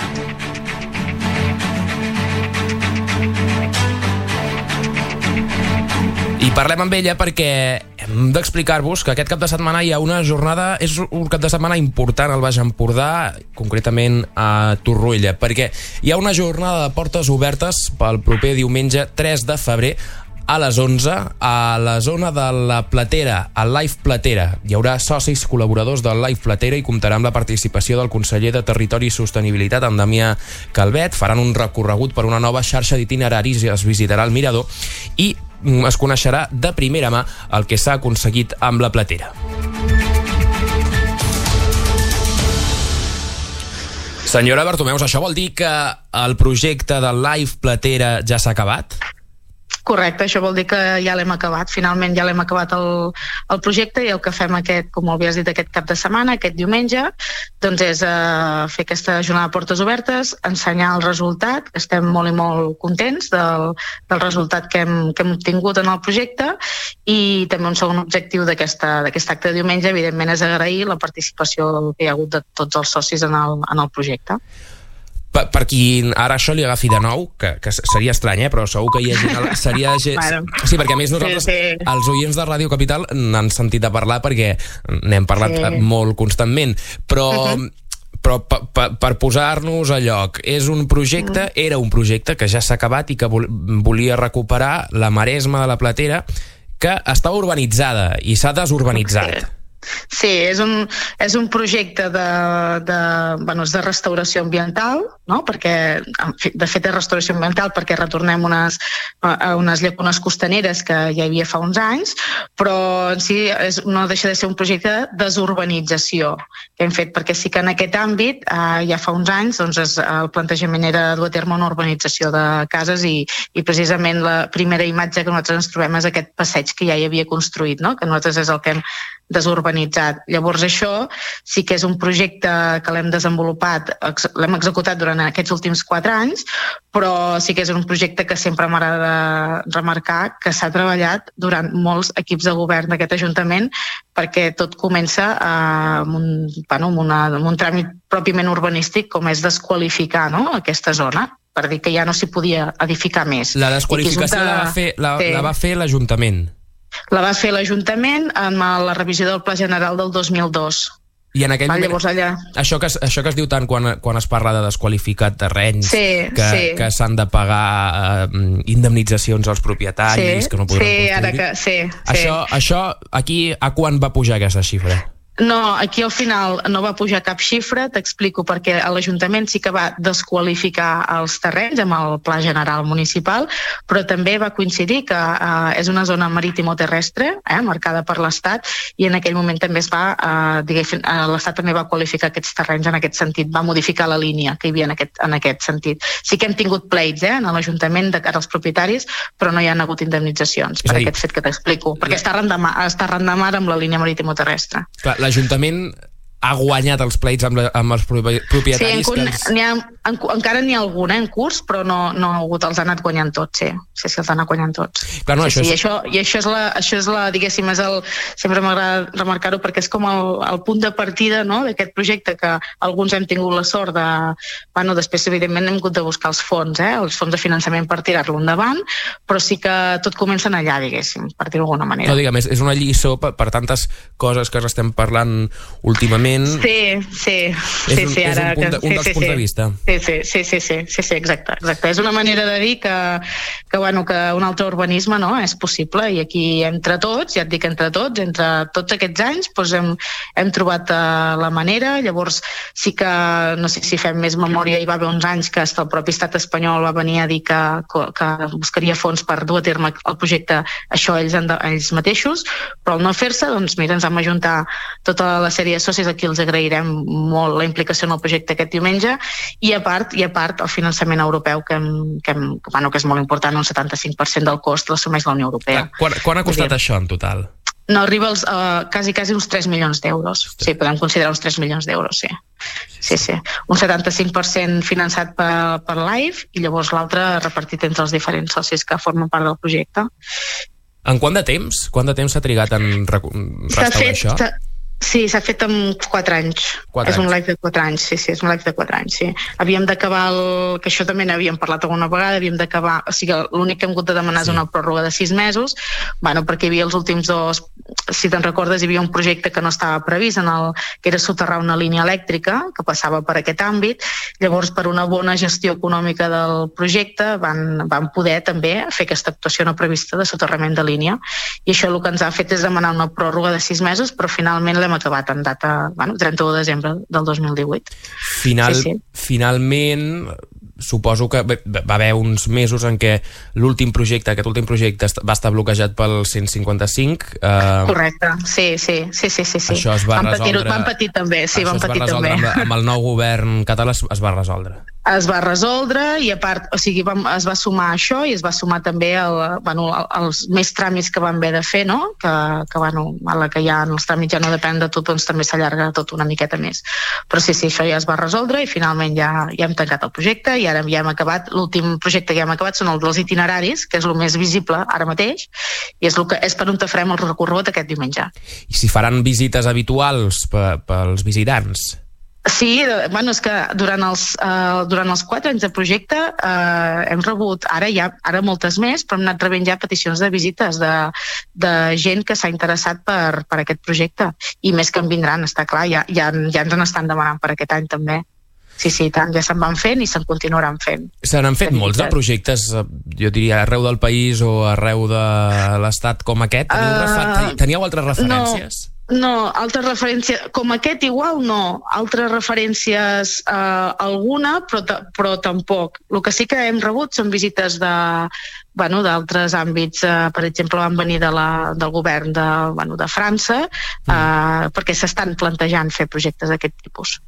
I parlem amb ella perquè hem d'explicar-vos que aquest cap de setmana hi ha una jornada, és un cap de setmana important al Baix Empordà, concretament a Torroella, perquè hi ha una jornada de portes obertes pel proper diumenge 3 de febrer a les 11 a la zona de la Platera, al Live Platera. Hi haurà socis col·laboradors del Live Platera i comptarà amb la participació del conseller de Territori i Sostenibilitat, en Damià Calvet. Faran un recorregut per una nova xarxa d'itineraris i es visitarà el mirador i es coneixerà de primera mà el que s'ha aconseguit amb la Platera. Senyora Bartomeus, això vol dir que el projecte del Live Platera ja s'ha acabat? Correcte, això vol dir que ja l'hem acabat. Finalment ja l'hem acabat el projecte i el que fem com havies dit, aquest cap de setmana, aquest diumenge, doncs és fer aquesta jornada de portes obertes, ensenyar el resultat, que estem molt i molt contents del resultat que hem obtingut en el projecte, i també un segon objectiu d'aquest acte de diumenge, evidentment, és agrair la participació que hi ha hagut de tots els socis en el projecte. Per qui ara això li agafi de nou, que seria estrany, però segur que hi ha gent... Sí, perquè a més nosaltres, els oients de Ràdio Capital, n'han sentit a parlar perquè n'hem parlat molt constantment, però per posar-nos a lloc, era un projecte que ja s'ha acabat i que volia recuperar la maresma de la Platera, que estava urbanitzada i s'ha desurbanitzat. Sí, és un projecte de restauració ambiental, no? Perquè, de fet, és restauració ambiental perquè retornem unes llacunes costaneres que ja hi havia fa uns anys, però en si no deixa de ser un projecte de desurbanització que hem fet, perquè sí que en aquest àmbit, ja fa uns anys, doncs el plantejament era dur a terme una urbanització de cases i precisament la primera imatge que nosaltres ens trobem és aquest passeig que ja hi havia construït, no? Que nosaltres és el que hem desurbanitzat. Llavors això sí que és un projecte que l'hem desenvolupat, l'hem executat durant aquests últims 4 anys, però sí que és un projecte que sempre m'agrada remarcar que s'ha treballat durant molts equips de govern d'aquest Ajuntament, perquè tot comença amb un tràmit pròpiament urbanístic com és desqualificar, no?, aquesta zona, per dir que ja no s'hi podia edificar més. La desqualificació la va fer l'Ajuntament. La va fer l'Ajuntament amb la revisió del Pla General del 2002. I en aquell moment, això que es diu tant quan es parla de desqualificar terrenys, que s'han de pagar indemnitzacions als propietaris, que no podran construir. Això aquí a quan va pujar aquesta xifra? No, aquí al final no va pujar cap xifra, t'explico, perquè l'Ajuntament sí que va desqualificar els terrenys amb el Pla General Municipal, però també va coincidir que és una zona marítim-terrestre, marcada per l'Estat, i en aquell moment també l'Estat també va qualificar aquests terrenys en aquest sentit, va modificar la línia que hi havia en aquest sentit. Sí que hem tingut pleits en l'Ajuntament de cara als propietaris, però no hi ha hagut indemnitzacions per aquest fet que t'explico, perquè està arran de mar amb la línia marítim-terrestre. L'Ajuntament ha guanyat els pleits amb els propietaris? Sí, encara n'hi ha algun en curs, però no els ha anat guanyant tots, sí, els ha anat guanyant tots. I això és diguéssim, sempre m'agrada remarcar-ho perquè és com el punt de partida d'aquest projecte, que alguns hem tingut la sort de... Després, evidentment, hem hagut de buscar els fons de finançament per tirar-lo endavant, però sí que tot comença allà, diguéssim, per dir-ho d'alguna manera. No, digue'm, és una lliçó per tantes coses que estem parlant últimament. Sí. És un dels punts de vista. Sí, exacte. És una manera de dir que un altre urbanisme és possible, i aquí entre tots, ja et dic entre tots aquests anys, hem trobat la manera. Llavors sí que, no sé si fem més memòria, hi va haver uns anys que el propi estat espanyol va venir a dir que buscaria fons per dur a terme el projecte, això ells mateixos, però al no fer-se, doncs mira, ens vam ajuntar tota la sèrie de socis, aquí els agrairem molt la implicació en el projecte aquest diumenge, i a part el finançament europeu, que és molt important, un 75% del cost l'assumeix la Unió Europea. Quan ha costat això en total? No, arriba als quasi uns 3 milions d'euros. Sí, podem considerar uns 3 milions d'euros, sí. Un 75% finançat per l'AIF i llavors l'altre repartit entre els diferents socis que formen part del projecte. En quant de temps s'ha trigat en restaurar això? Sí, s'ha fet en 4 anys. És un live de 4 anys, sí, és un live de 4 anys, sí. Havíem d'acabar, que això també n'havíem parlat alguna vegada, o sigui, l'únic que hem hagut de demanar és una pròrroga de 6 mesos, perquè hi havia els últims 2, si te'n recordes, hi havia un projecte que no estava previst, que era soterrar una línia elèctrica que passava per aquest àmbit. Llavors, per una bona gestió econòmica del projecte, van poder també fer aquesta actuació no prevista de soterrament de línia, i això el que ens ha fet és demanar una pròrroga de 6 mesos, però finalment l'hem acabat en data 31 de desembre del 2018. Finalment, suposo que va haver uns mesos en què aquest últim projecte va estar bloquejat pel 155. Correcte, sí. Això es va resoldre. Van patir també, sí, van patir també. Amb el nou govern català es va resoldre. es va resoldre i a part, o sigui, es va sumar això i es va sumar també els més tràmits que van haver de fer, no? Que a la que ja els tràmits ja no depenen de tot, doncs també s'allarga tot una miqueta més. Però sí, això ja es va resoldre i finalment ja hem tancat el projecte i ara ja hem acabat, l'últim projecte que ja hem acabat són els dels itineraris, que és el més visible ara mateix i és per on farem el recorregut aquest diumenge. I si faran visites habituals pels visitants? Sí, és que durant els 4 anys de projecte hem rebut ara moltes més, però hem anat rebent ja peticions de visites de gent que s'ha interessat per aquest projecte i més que en vindran, està clar, ja ens n'estan demanant per aquest any també. Sí, tant, ja se'n van fent i se'n continuaran fent. Se n'han fet molts de projectes, jo diria, arreu del país o arreu de l'estat com aquest? Teníeu altres referències? No, altres referències, com aquest igual no, altres referències alguna, però tampoc. El que sí que hem rebut són visites d'altres àmbits, per exemple van venir del govern de França, perquè s'estan plantejant fer projectes d'aquest tipus.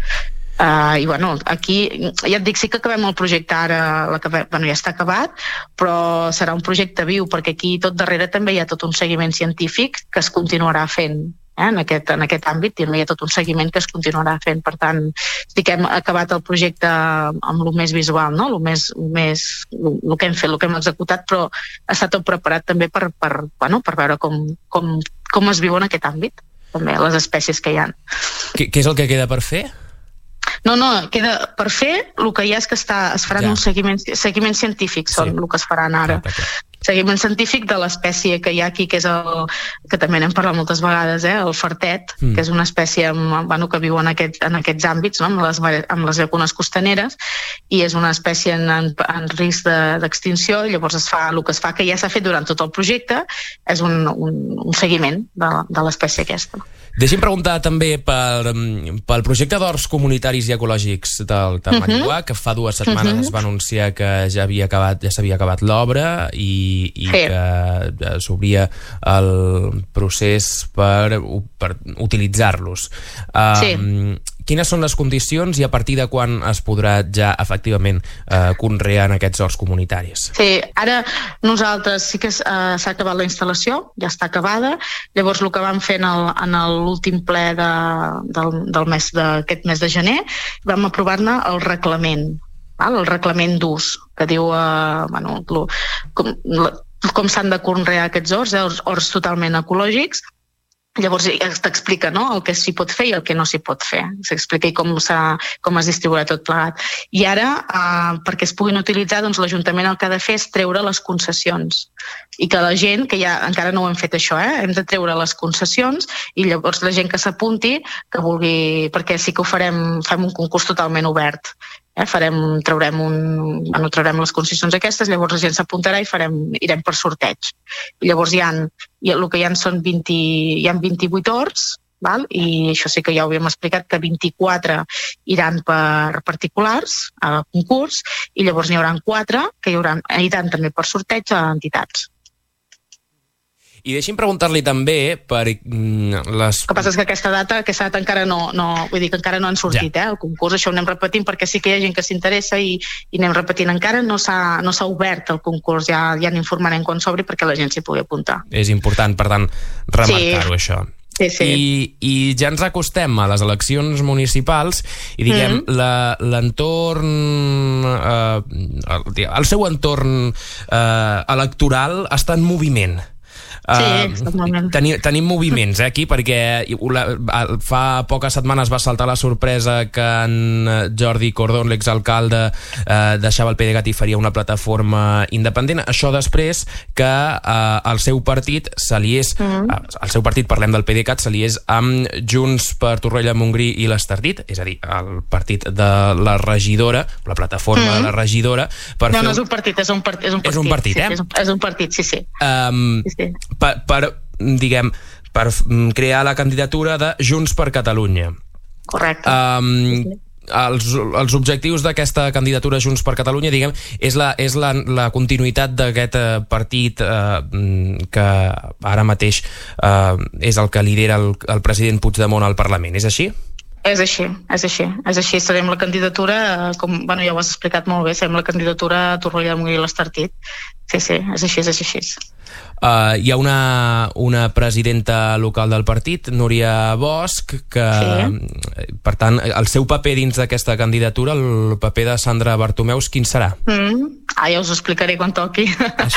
I aquí ja et dic, sí que acabem el projecte ara, ja està acabat, però serà un projecte viu perquè aquí tot darrere també hi ha tot un seguiment científic que es continuarà fent en aquest àmbit, també hi ha tot un seguiment que es continuarà fent, per tant sí que hem acabat el projecte amb el més visual, no? el que hem fet, el que hem executat, però està tot preparat també per veure com es viu en aquest àmbit, també les espècies que hi ha. Què és el que queda per fer? No, queda per fer, el que hi ha és que es faran uns seguiments científics, són el que es faran ara. Seguiment científic de l'espècie que hi ha aquí, que és que també n'hem parlat moltes vegades, el fartet, que és una espècie que viu en aquests àmbits, no? amb les llacunes costaneres, i és una espècie en risc d'extinció, i llavors el que es fa, que ja s'ha fet durant tot el projecte, és un seguiment de l'espècie aquesta. Deixi'm preguntar també pel projecte d'horts comunitaris i ecològics del Tamariuà, que fa 2 setmanes es va anunciar que ja s'havia acabat l'obra i que s'obria el procés per utilitzar-los. Quines són les condicions i a partir de quan es podrà ja efectivament conrear en aquests horts comunitaris? Sí, ara nosaltres sí que s'ha acabat la instal·lació, ja està acabada. Llavors el que vam fer en l'últim ple d'aquest mes de gener, vam aprovar-ne el reglament, el reglament d'ús, que diu com s'han de conrear aquests horts totalment ecològics. Llavors t'explica el que s'hi pot fer i el que no s'hi pot fer. S'explica com es distribuirà tot plegat. I ara, perquè es puguin utilitzar, l'Ajuntament el que ha de fer és treure les concessions. I que la gent, que ja encara no ho hem fet això, hem de treure les concessions i llavors la gent que s'apunti, que vulgui, perquè sí que ho fem un concurs totalment obert. Traurem les concessions aquestes, llavors la gent s'apuntarà i irem per sorteig. I llavors el que hi ha són 28 horts, i això sí que ja ho havíem explicat, que 24 iran per particulars a concurs i llavors n'hi haurà 4 que iran també per sorteig a entitats. I deixi'm preguntar-li també per les... El que passa és que aquesta data encara vull dir que encara no han sortit, el concurs, això ho anem repetint perquè sí que hi ha gent que s'interessa i anem repetint. Encara no s'ha obert el concurs, ja n'informarem quan s'obri perquè la gent s'hi pugui apuntar. És important, per tant, remarcar-ho, això. Sí. I ja ens acostem a les eleccions municipals i diguem, l'entorn el seu entorn electoral està en moviment. Tenim moviments aquí perquè fa poques setmanes va saltar la sorpresa que en Jordi Cordón, l'exalcalde, deixava el PDeCAT i faria una plataforma independent. Això després que el seu partit s'aliés, el seu partit, parlem del PDeCAT, s'aliés amb Junts per Torroella de Montgrí i l'Estartit, és a dir, el partit de la regidora, la plataforma de la regidora. No és un partit, és un partit. És un partit, És un partit, sí. Per crear la candidatura de Junts per Catalunya. Correcte. Els objectius d'aquesta candidatura Junts per Catalunya, diguem, és la continuïtat d'aquest partit que ara mateix és el que lidera el president Puigdemont al Parlament, és així? És així. Serem la candidatura, ja ho has explicat molt bé, serem la candidatura a Torroella de Montgrí i l'Estartit. Sí, és així. Hi ha una presidenta local del partit, Núria Bosch, que, per tant, el seu paper dins d'aquesta candidatura, el paper de Sandra Bartomeus, quin serà? Ja us ho explicaré quan toqui.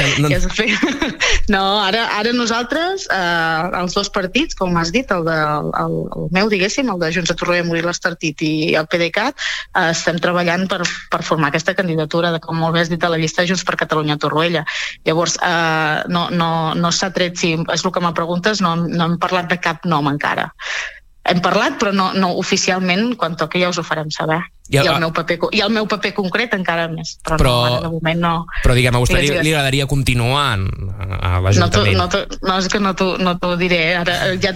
No, ara nosaltres, els dos partits, com has dit, el meu, diguéssim, el de Junts a Torroella de Montgrí i l'Estartit i el PDeCAT, estem treballant per formar aquesta candidatura, com molt bé has dit, a la llista de Junts per Catalunya a Torroella. Llavors, no s'ha tret, si és el que me preguntes, no hem parlat de cap nom encara. Hem parlat, però no oficialment, quan toqui ja us ho farem saber. I el meu paper concret encara més, però no, de moment no. Però diguem, a vostè li agradaria continuar a l'Ajuntament? No, és que no t'ho diré, ara ja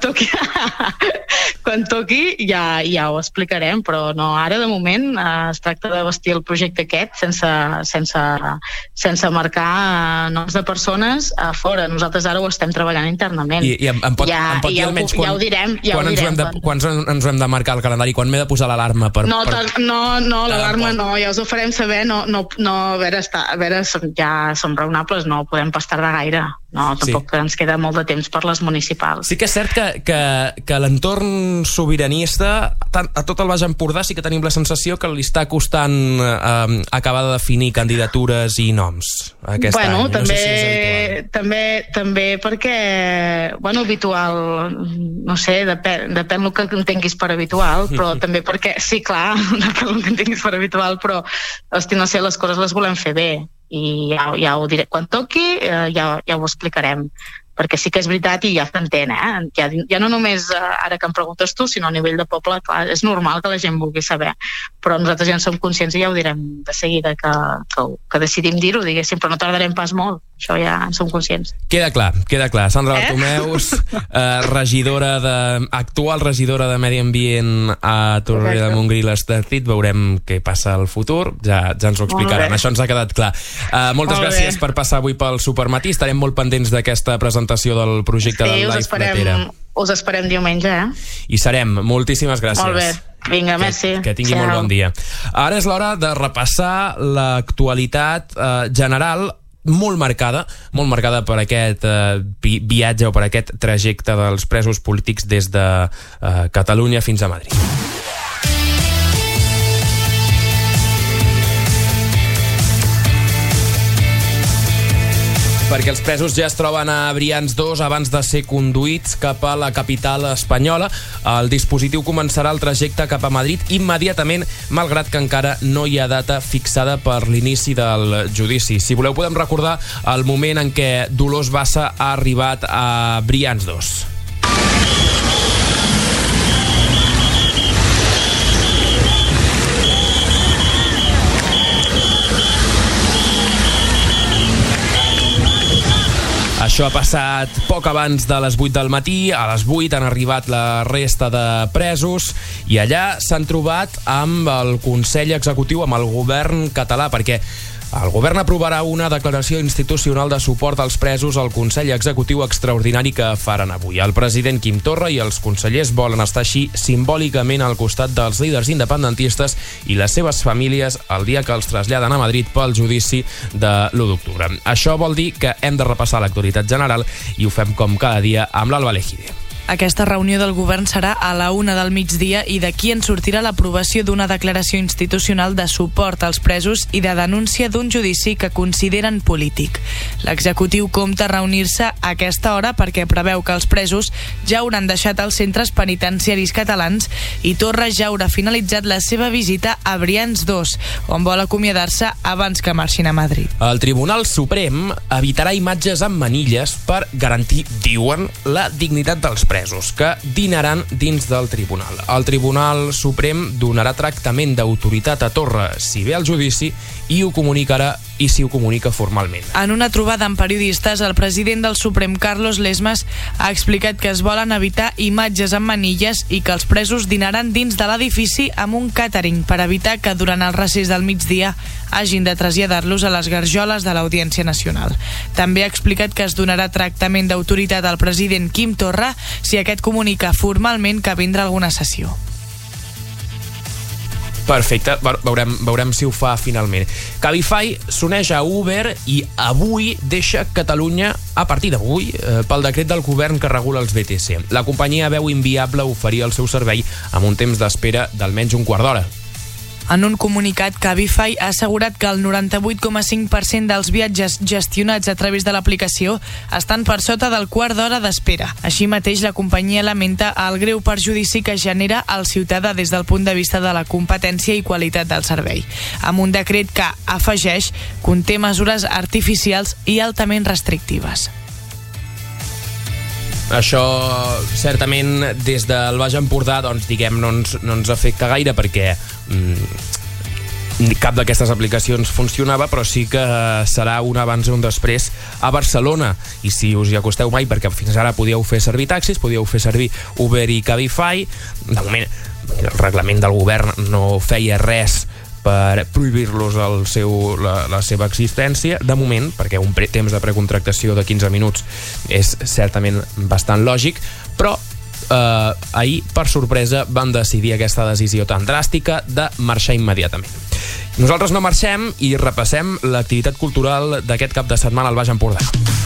quan toqui ja ho explicarem, però no, ara de moment es tracta de vestir el projecte aquest sense marcar noms de persones a fora. Nosaltres ara ho estem treballant internament. I em pot dir almenys ja ho direm. Quan ens ho hem de marcar al calendari? Quan m'he de posar l'alarma? No, l'alarma no, ja us ho farem saber, a veure, ja som raonables, no podem pas tardar gaire. No, tampoc ens queda molt de temps per les municipals. Sí que és cert que l'entorn sobiranista, a tot el Baix Empordà, sí que tenim la sensació que li està costant acabar de definir candidatures i noms aquest any. No sé si és habitual. També perquè, habitual, no sé, depèn el que entenguis per habitual, però també perquè, sí, clar, depèn el que entenguis per habitual, però, hosti, no sé, les coses les volem fer bé. I ja ho diré, quan toqui ja ho explicarem, perquè sí que és veritat i ja s'entén, ja no només ara que em preguntes tu, sinó a nivell de poble, clar, és normal que la gent vulgui saber, però nosaltres ja en som conscients i ja ho direm de seguida que decidim dir-ho, diguéssim, però no tardarem pas molt, això ja en som conscients. Queda clar. Sandra Bartomeus, actual regidora de Medi Ambient a Torroella de Montgrí i l'Estartit. Veurem què passa al futur, ja ens ho explicaran, això ens ha quedat clar. Moltes gràcies per passar avui pel Supermatí, estarem molt pendents d'aquesta presentació del projecte de Life Platera. Us esperem diumenge, Hi serem, moltíssimes gràcies. Molt bé, vinga, merci. Que tingui molt bon dia. Ara és l'hora de repassar l'actualitat general, molt marcada per aquest viatge o per aquest trajecte dels presos polítics des de Catalunya fins a Madrid. Perquè els presos ja es troben a Brians 2 abans de ser conduïts cap a la capital espanyola. El dispositiu començarà el trajecte cap a Madrid immediatament, malgrat que encara no hi ha data fixada per l'inici del judici. Si voleu, podem recordar el moment en què Dolors Bassa ha arribat a Brians 2. Això ha passat poc abans de les 8 del matí. A les 8 han arribat la resta de presos i allà s'han trobat amb el Consell Executiu, amb el govern català, perquè el govern aprovarà una declaració institucional de suport als presos al Consell Executiu Extraordinari que faran avui. El president Quim Torra i els consellers volen estar així simbòlicament al costat dels líders independentistes i les seves famílies el dia que els traslladen a Madrid pel judici de l'1 d'octubre. Això vol dir que hem de repassar l'actualitat general i ho fem com cada dia amb l'Alba Lejide. Aquesta reunió del govern serà a la 1 del migdia i d'aquí en sortirà l'aprovació d'una declaració institucional de suport als presos i de denúncia d'un judici que consideren polític. L'executiu compta reunir-se a aquesta hora perquè preveu que els presos ja hauran deixat els centres penitenciaris catalans i Torra ja haurà finalitzat la seva visita a Brians 2, on vol acomiadar-se abans que marxin a Madrid. El Tribunal Suprem evitarà imatges amb manilles per garantir, diuen, la dignitat dels presos que dinaran dins del tribunal. El Tribunal Suprem donarà tractament d'autoritat a Torra si ve al judici i ho comunicarà i si ho comunica formalment. En una trobada amb periodistes, el president del Suprem, Carlos Lesmes, ha explicat que es volen evitar imatges amb manilles i que els presos dinaran dins de l'edifici amb un càtering per evitar que durant el recés del migdia hagin de traslladar-los a les garjoles de l'Audiència Nacional. També ha explicat que es donarà tractament d'autoritat al president Quim Torra si aquest comunica formalment que vindrà alguna sessió. Perfecte, veurem si ho fa finalment. Cabify s'uneix a Uber i avui deixa Catalunya, a partir d'avui, pel decret del govern que regula els VTC. La companyia veu inviable oferir el seu servei amb un temps d'espera d'almenys un quart d'hora. En un comunicat, Cabify ha assegurat que el 98,5% dels viatges gestionats a través de l'aplicació estan per sota del quart d'hora d'espera. Així mateix, la companyia lamenta el greu perjudici que genera al ciutadà des del punt de vista de la competència i qualitat del servei, amb un decret que, afegeix, conté mesures artificials i altament restrictives. Això, certament, des del Baix Empordà, doncs, diguem, no ens afecta gaire perquè cap d'aquestes aplicacions funcionava, però sí que serà un abans i un després a Barcelona. I si us hi acosteu mai, perquè fins ara podíeu fer servir taxis, podíeu fer servir Uber i Cabify, de moment el reglament del govern no feia res per prohibir-los la seva existència, de moment, perquè un temps de precontractació de 15 minuts és certament bastant lògic, però ahir, per sorpresa, van decidir aquesta decisió tan dràstica de marxar immediatament. Nosaltres no marxem i repassem l'activitat cultural d'aquest cap de setmana al Baix Empordà.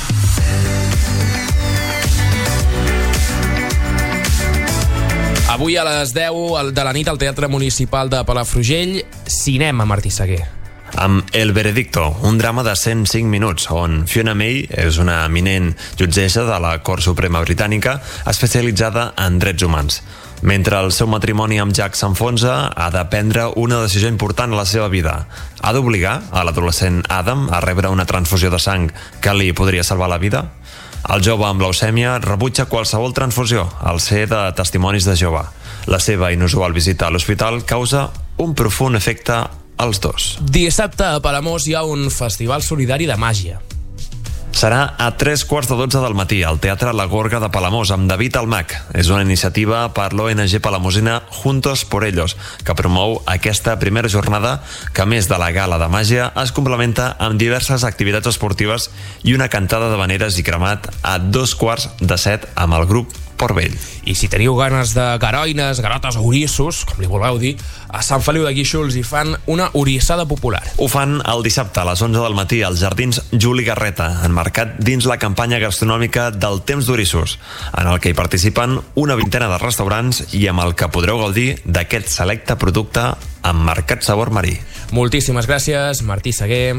Avui a les 10 de la nit al Teatre Municipal de Palafrugell, cinema, Martí Seguer. Amb El Veredicto, un drama de 105 minuts, on Fiona May és una eminent jutgessa de la Cort Suprema Britànica especialitzada en drets humans. Mentre el seu matrimoni amb Jack s'enfonsa, ha de prendre una decisió important a la seva vida. Ha d'obligar a l'adolescent Adam a rebre una transfusió de sang que li podria salvar la vida? El jove amb leucèmia rebutja qualsevol transfusió al ser de testimonis de Jehovà. La seva inusual visita a l'hospital causa un profund efecte als dos. Dissabte a Palamós hi ha un festival solidari de màgia. Serà a 3:15 del matí al Teatre La Gorga de Palamós amb David Almac. És una iniciativa per l'ONG palamosina Juntos por Ellos, que promou aquesta primera jornada que, a més de la gala de màgia, es complementa amb diverses activitats esportives i una cantada d'havaneres i cremat a 6:45 amb el grup Port Vell. I si teniu ganes de garoines, garotes o orissos, com li voleu dir, a Sant Feliu de Guíxols hi fan una orissada popular. Ho fan el dissabte a les 11 del matí als Jardins Juli Garreta, enmarcat dins la campanya gastronòmica del Temps d'Orissos, en el que hi participen una vintena de restaurants i amb el que podreu gaudir d'aquest selecte producte emmarcat sabor marí. Moltíssimes gràcies, Martí Seguer.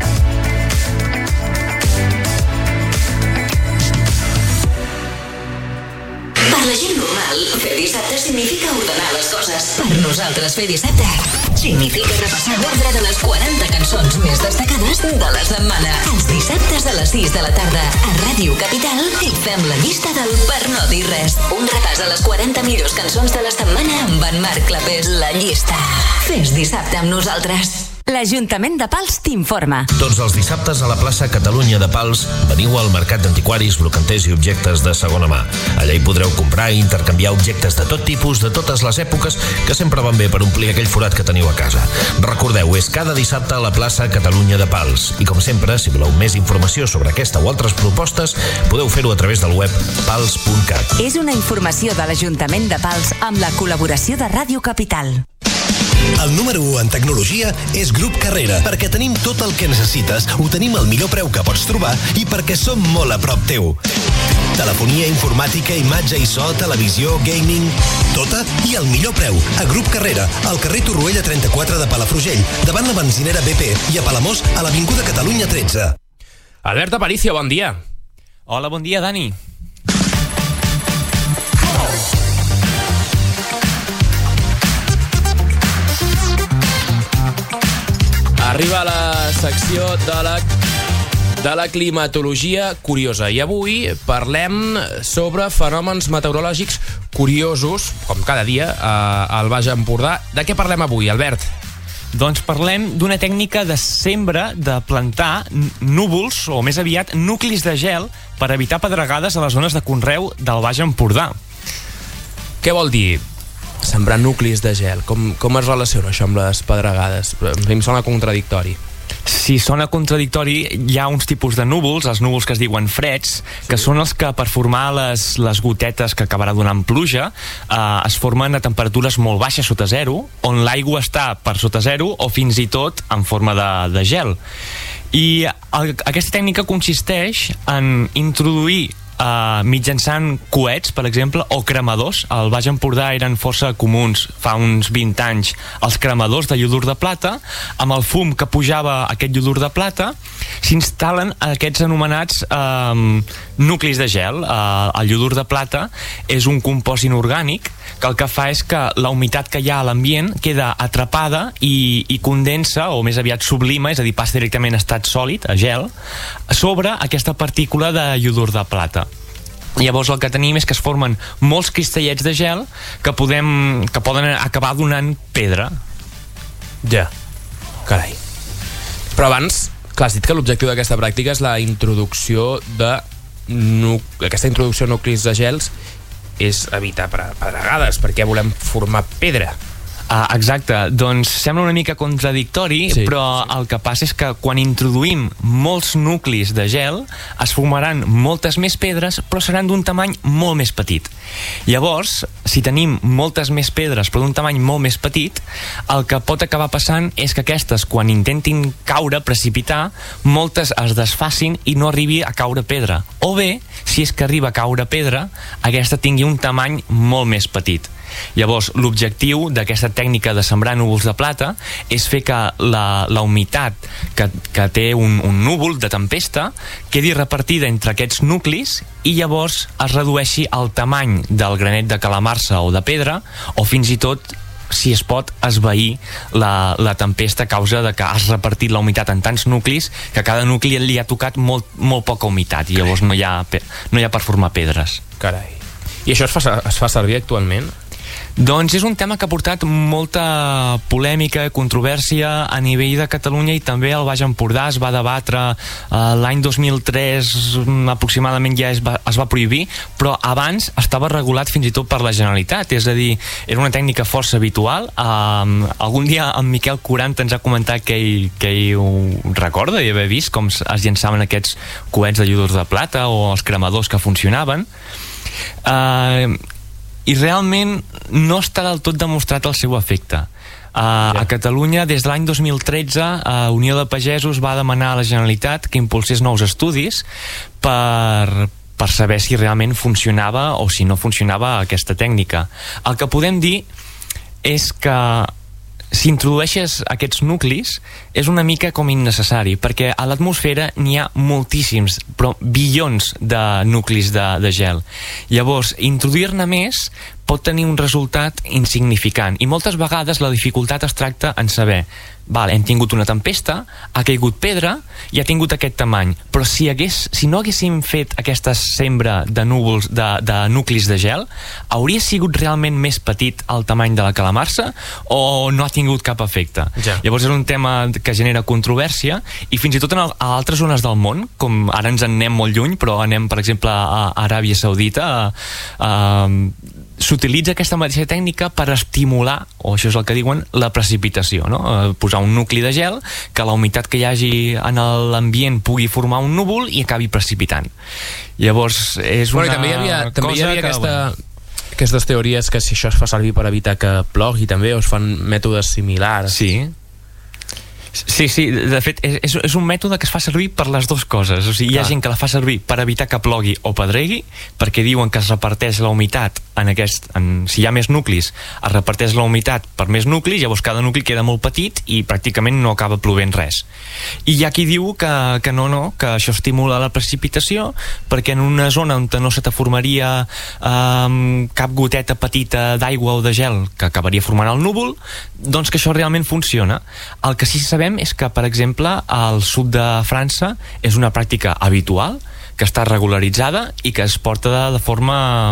Per la gent normal, fer dissabte significa ordenar les coses. Per nosaltres, fer dissabte significa repassar l'ordre de les 40 cançons més destacades de la setmana. Els dissabtes a les 6 de la tarda a Ràdio Capital i fem la llista del Per no dir res. Un repàs a les 40 millors cançons de la setmana amb en Marc Clapés. La llista. Fes dissabte amb nosaltres. L'Ajuntament de Pals t'informa. Tots els dissabtes a la plaça Catalunya de Pals veniu al Mercat d'Antiquaris, Brocanters i Objectes de segona mà. Allà hi podreu comprar i intercanviar objectes de tot tipus, de totes les èpoques, que sempre van bé per omplir aquell forat que teniu a casa. Recordeu, és cada dissabte a la plaça Catalunya de Pals. I com sempre, si voleu més informació sobre aquesta o altres propostes, podeu fer-ho a través del web pals.cat. És una informació de l'Ajuntament de Pals amb la col·laboració de Ràdio Capital. El número 1 en tecnologia és Grup Carrera, perquè tenim tot el que necessites, ho tenim al millor preu que pots trobar i perquè som molt a prop teu. Telefonia, informàtica, imatge i so, televisió, gaming, tota i al millor preu. A Grup Carrera, al carrer Torroella 34 de Palafrugell, davant la benzinera BP, i a Palamós, a l'Avinguda Catalunya 13. Albert Aparicio, bon dia. Hola, bon dia, Dani. Arriba la secció de la climatologia curiosa i avui parlem sobre fenòmens meteorològics curiosos, com cada dia, al Baix Empordà. De què parlem avui, Albert? Doncs parlem d'una tècnica de sembra, de plantar núvols, o més aviat nuclis de gel, per evitar pedregades a les zones de conreu del Baix Empordà. Què vol dir sembrar nuclis de gel? Com es relaciona això amb les pedregades? A mi em sembla contradictori. Si sona contradictori, hi ha uns tipus de núvols, els núvols que es diuen freds, que són els que per formar les gotetes que acabarà donant pluja es formen a temperatures molt baixes, sota zero, on l'aigua està per sota zero o fins i tot en forma de gel. I aquesta tècnica consisteix en introduir mitjançant coets, per exemple, o cremadors. Al Baix Empordà eren força comuns fa uns 20 anys els cremadors de iodur de plata. Amb el fum que pujava aquest iodur de plata s'instal·len aquests anomenats nuclis de gel. El iodur de plata és un compost inorgànic que el que fa és que la humitat que hi ha a l'ambient queda atrapada i condensa, o més aviat sublima, és a dir, passa directament a estat sòlid, a gel, sobre aquesta partícula de iodur de plata. Llavors el que tenim és que es formen molts cristallets de gel que poden acabar donant pedra. Ja, carai. Però abans, clar, has dit que l'objectiu d'aquesta pràctica és la introducció aquesta introducció a nuclis de gels és evitar pedregades, perquè volem formar pedra. Exacte, doncs sembla una mica contradictori, però el que passa és que quan introduïm molts nuclis de gel es formaran moltes més pedres, però seran d'un tamany molt més petit. Llavors, si tenim moltes més pedres però d'un tamany molt més petit, el que pot acabar passant és que aquestes, quan intentin caure, precipitar, moltes es desfacin i no arribi a caure pedra. O bé, si és que arriba a caure pedra, aquesta tingui un tamany molt més petit. Llavors, l'objectiu d'aquesta tècnica de sembrar núvols de plata és fer que la humitat que té un núvol de tempesta quedi repartida entre aquests nuclis i llavors es redueixi el tamany del granet de calamarsa o de pedra, o fins i tot, si es pot, esvair la tempesta a causa de que has repartit la humitat en tants nuclis que a cada nucli li ha tocat molt poca humitat i llavors no hi ha per formar pedres. Carai. I això es fa servir actualment? Doncs és un tema que ha portat molta polèmica, controvèrsia a nivell de Catalunya i també al Baix Empordà. Es va debatre l'any 2003 aproximadament, ja es va prohibir, però abans estava regulat fins i tot per la Generalitat, és a dir, era una tècnica força habitual. Algun dia en Miquel Corant ens ha comentat que ell ho recorda i haver vist com es llançaven aquests coets de iodur de plata o els cremadors que funcionaven. I realment no està del tot demostrat el seu efecte. A Catalunya, des de l'any 2013, Unió de Pagesos va demanar a la Generalitat que impulsés nous estudis per saber si realment funcionava o si no funcionava aquesta tècnica. El que podem dir és que si introdueixes aquests nuclis és una mica com innecessari, perquè a l'atmosfera n'hi ha moltíssims, però bilions de nuclis de gel. Llavors, introduir-ne més pot tenir un resultat insignificant, i moltes vegades la dificultat es tracta en saber, hem tingut una tempesta, ha caigut pedra i ha tingut aquest tamany, però si no haguéssim fet aquesta sembra de núvols, de nuclis de gel, hauria sigut realment més petit el tamany de la calamarsa o no ha tingut cap efecte? Ja. Llavors és un tema que genera controvèrsia, i fins i tot a altres zones del món, com ara ens en anem molt lluny, però anem per exemple a Aràbia Saudita, s'utilitza aquesta mateixa tècnica per estimular, o això és el que diuen, la precipitació, no? Posar un nucli de gel, que la humitat que hi hagi en l'ambient pugui formar un núvol i acabi precipitant. Llavors és una també hi havia aquestes teories que si això es fa servir per evitar que plogui també, o es fan mètodes similars. Sí, de fet és un mètode que es fa servir per les dues coses. O sigui, hi ha gent que la fa servir per evitar que plogui o pedregui, perquè diuen que es reparteix la humitat si hi ha més nuclis, es reparteix la humitat per més nuclis, llavors cada nucli queda molt petit i pràcticament no acaba plovent res. I hi ha qui diu que no, que això estimula la precipitació, perquè en una zona on no se te formaria cap goteta petita d'aigua o de gel que acabaria formant el núvol, doncs que això realment funciona. El que sí sabem és que, per exemple, al sud de França és una pràctica habitual, que està regularitzada i que es porta de forma...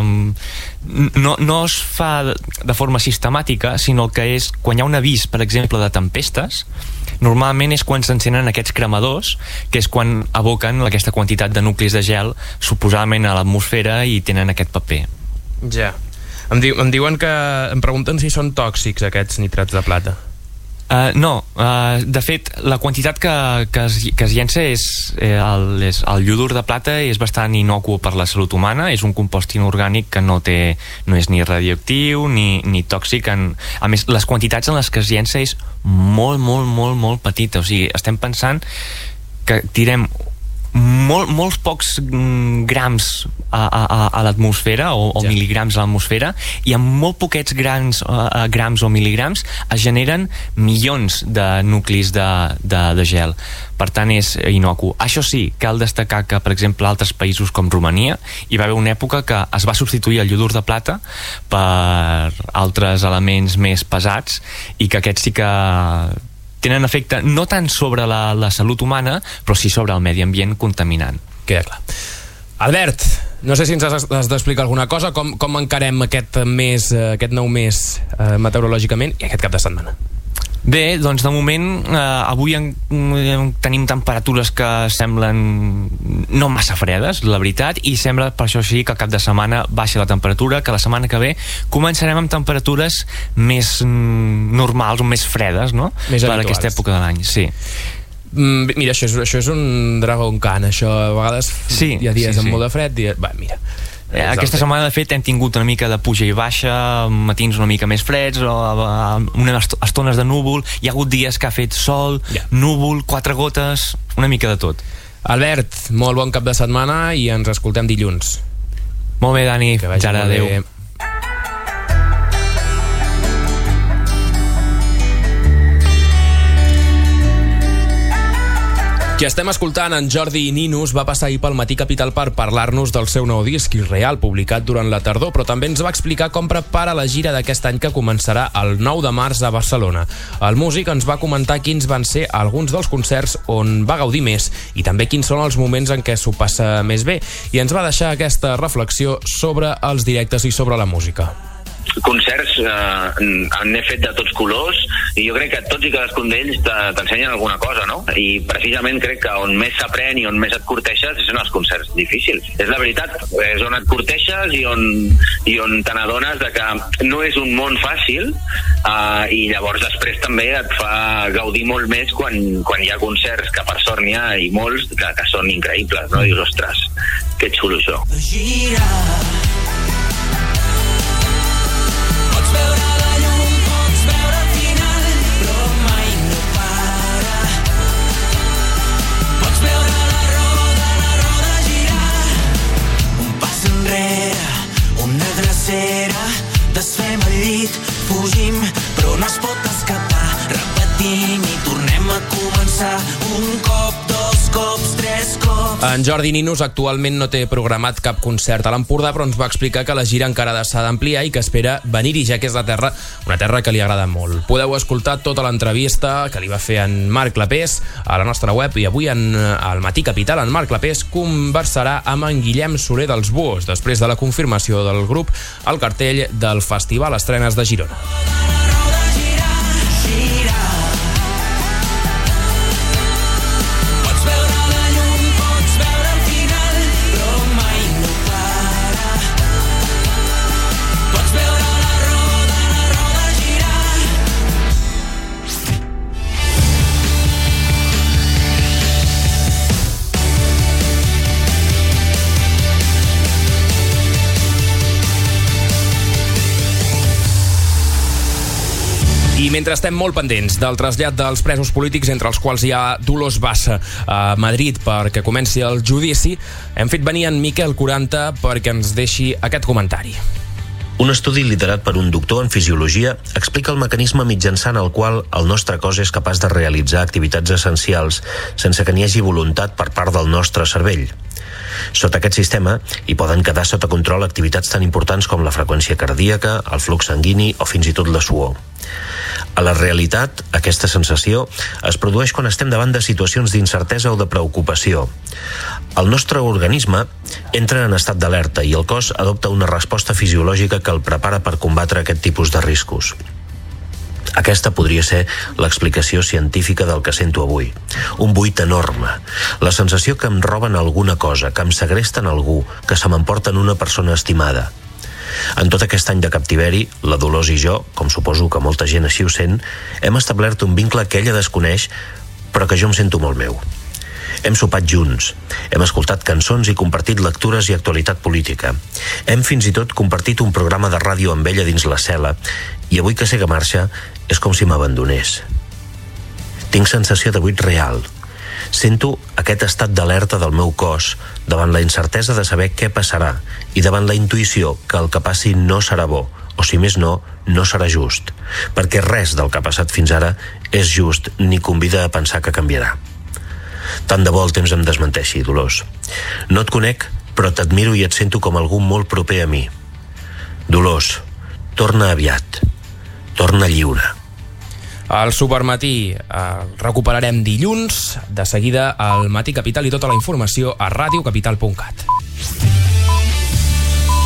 No es fa de forma sistemàtica, sinó que és quan hi ha un avís, per exemple, de tempestes, normalment és quan s'encenen aquests cremadors, que és quan aboquen aquesta quantitat de nuclis de gel suposadament a l'atmosfera i tenen aquest paper. Ja. Em diuen que... Em pregunten si són tòxics aquests nitrats de plata. De fet, la quantitat que es llença el iodur de plata és bastant innocu per la salut humana, és un compost inorgànic que no és ni radioactiu ni tòxic. A més, les quantitats en les que es llença és molt petita, o sigui, estem pensant que tirem molts pocs grams a l'atmosfera o mil·ligrams a l'atmosfera, i amb molt poquets grams o mil·ligrams es generen milions de nuclis de gel. Per tant, és innocu. Això sí, cal destacar que, per exemple, altres països com Romania hi va haver una època que es va substituir el iodur de plata per altres elements més pesats, i que aquests sí que tenen efecte no tant sobre la salut humana, però sí sobre el medi ambient contaminant. Queda clar. Albert, no sé si ens has d'explicar alguna cosa, com encarem aquest nou mes meteorològicament i aquest cap de setmana. Bé, doncs de moment avui tenim temperatures que semblen no massa fredes, la veritat, i sembla per això sí que al cap de setmana baixa la temperatura, que la setmana que ve començarem amb temperatures més normals o més fredes, no? Més per habituals. Aquesta època de l'any, sí. Mira, això és un Dragon Khan, això a vegades hi ha dies amb molt de fred, mira. Aquesta setmana, de fet, hem tingut una mica de puja i baixa, matins una mica més freds, unes estones de núvol, hi ha hagut dies que ha fet sol, núvol, 4 gotes, una mica de tot. Albert, molt bon cap de setmana i ens escoltem dilluns. Molt bé, Dani, fins ara, adéu. Qui estem escoltant, en Jordi Ninus, va passar ahir pel Matí Capital per parlar-nos del seu nou disc Irreal, publicat durant la tardor, però també ens va explicar com prepara la gira d'aquest any que començarà el 9 de març a Barcelona. El músic ens va comentar quins van ser alguns dels concerts on va gaudir més i també quins són els moments en què s'ho passa més bé, i ens va deixar aquesta reflexió sobre els directes i sobre la música. Concerts n'he fet de tots colors, i jo crec que tots i cadascun d'ells t'ensenyen alguna cosa, no? I precisament crec que on més s'aprèn i on més et curteixes són els concerts difícils. És la veritat, és on et curteixes i on te n'adones de que no és un món fàcil, i llavors després també et fa gaudir molt més quan hi ha concerts, que per sort n'hi ha i molts que són increïbles, no? Dius, ostres, que xulo això. Gira. Veure la llum, pots veure el final, però mai no para. Pots veure la roda girar. Un pas enrere, una drecera, desfem el llit, fugim, però no es pot escapar. Repetim i tornem a començar. Un cop, 2 cops, 3 cops. En Jordi Ninus actualment no té programat cap concert a l'Empordà, però ens va explicar que la gira encara s'ha d'ampliar i que espera venir-hi, ja que és una terra que li agrada molt. Podeu escoltar tota l'entrevista que li va fer en Marc Clapés a la nostra web, i avui al Matí Capital en Marc Clapés conversarà amb en Guillem Soler dels Buhos, després de la confirmació del grup al cartell del Festival Estrenes de Girona. I mentre estem molt pendents del trasllat dels presos polítics, entre els quals hi ha Dolors Bassa a Madrid perquè comenci el judici, hem fet venir en Miquel 40 perquè ens deixi aquest comentari. Un estudi liderat per un doctor en fisiologia explica el mecanisme mitjançant el qual el nostre cos és capaç de realitzar activitats essencials sense que n'hi hagi voluntat per part del nostre cervell. Sota aquest sistema hi poden quedar sota control activitats tan importants com la freqüència cardíaca, el flux sanguini o fins i tot la suor. A la realitat, aquesta sensació es produeix quan estem davant de situacions d'incertesa o de preocupació. El nostre organisme entra en estat d'alerta i el cos adopta una resposta fisiològica que el prepara per combatre aquest tipus de riscos. Aquesta podria ser l'explicació científica del que sento avui. Un buit enorme. La sensació que em roben alguna cosa, que em segresten algú, que se m'emporten una persona estimada. En tot aquest any de captiveri, la Dolors i jo, com suposo que molta gent així ho sent, hem establert un vincle que ella desconeix, però que jo em sento molt meu. Hem sopat junts, hem escoltat cançons i compartit lectures i actualitat política. Hem fins i tot compartit un programa de ràdio amb ella dins la cel·la i avui que sé que marxa és com si m'abandonés. Tinc sensació de buit real. Sento aquest estat d'alerta del meu cos davant la incertesa de saber què passarà i davant la intuïció que el que passi no serà bo, o si més no, no serà just, perquè res del que ha passat fins ara és just ni convida a pensar que canviarà. Tant de bo el temps em desmenteixi, Dolors. No et conec, però t'admiro i et sento com algú molt proper a mi. Dolors, torna aviat. Torna lliure. El Supermatí el recuperarem dilluns, de seguida al Matí Capital i tota la informació a radiocapital.cat.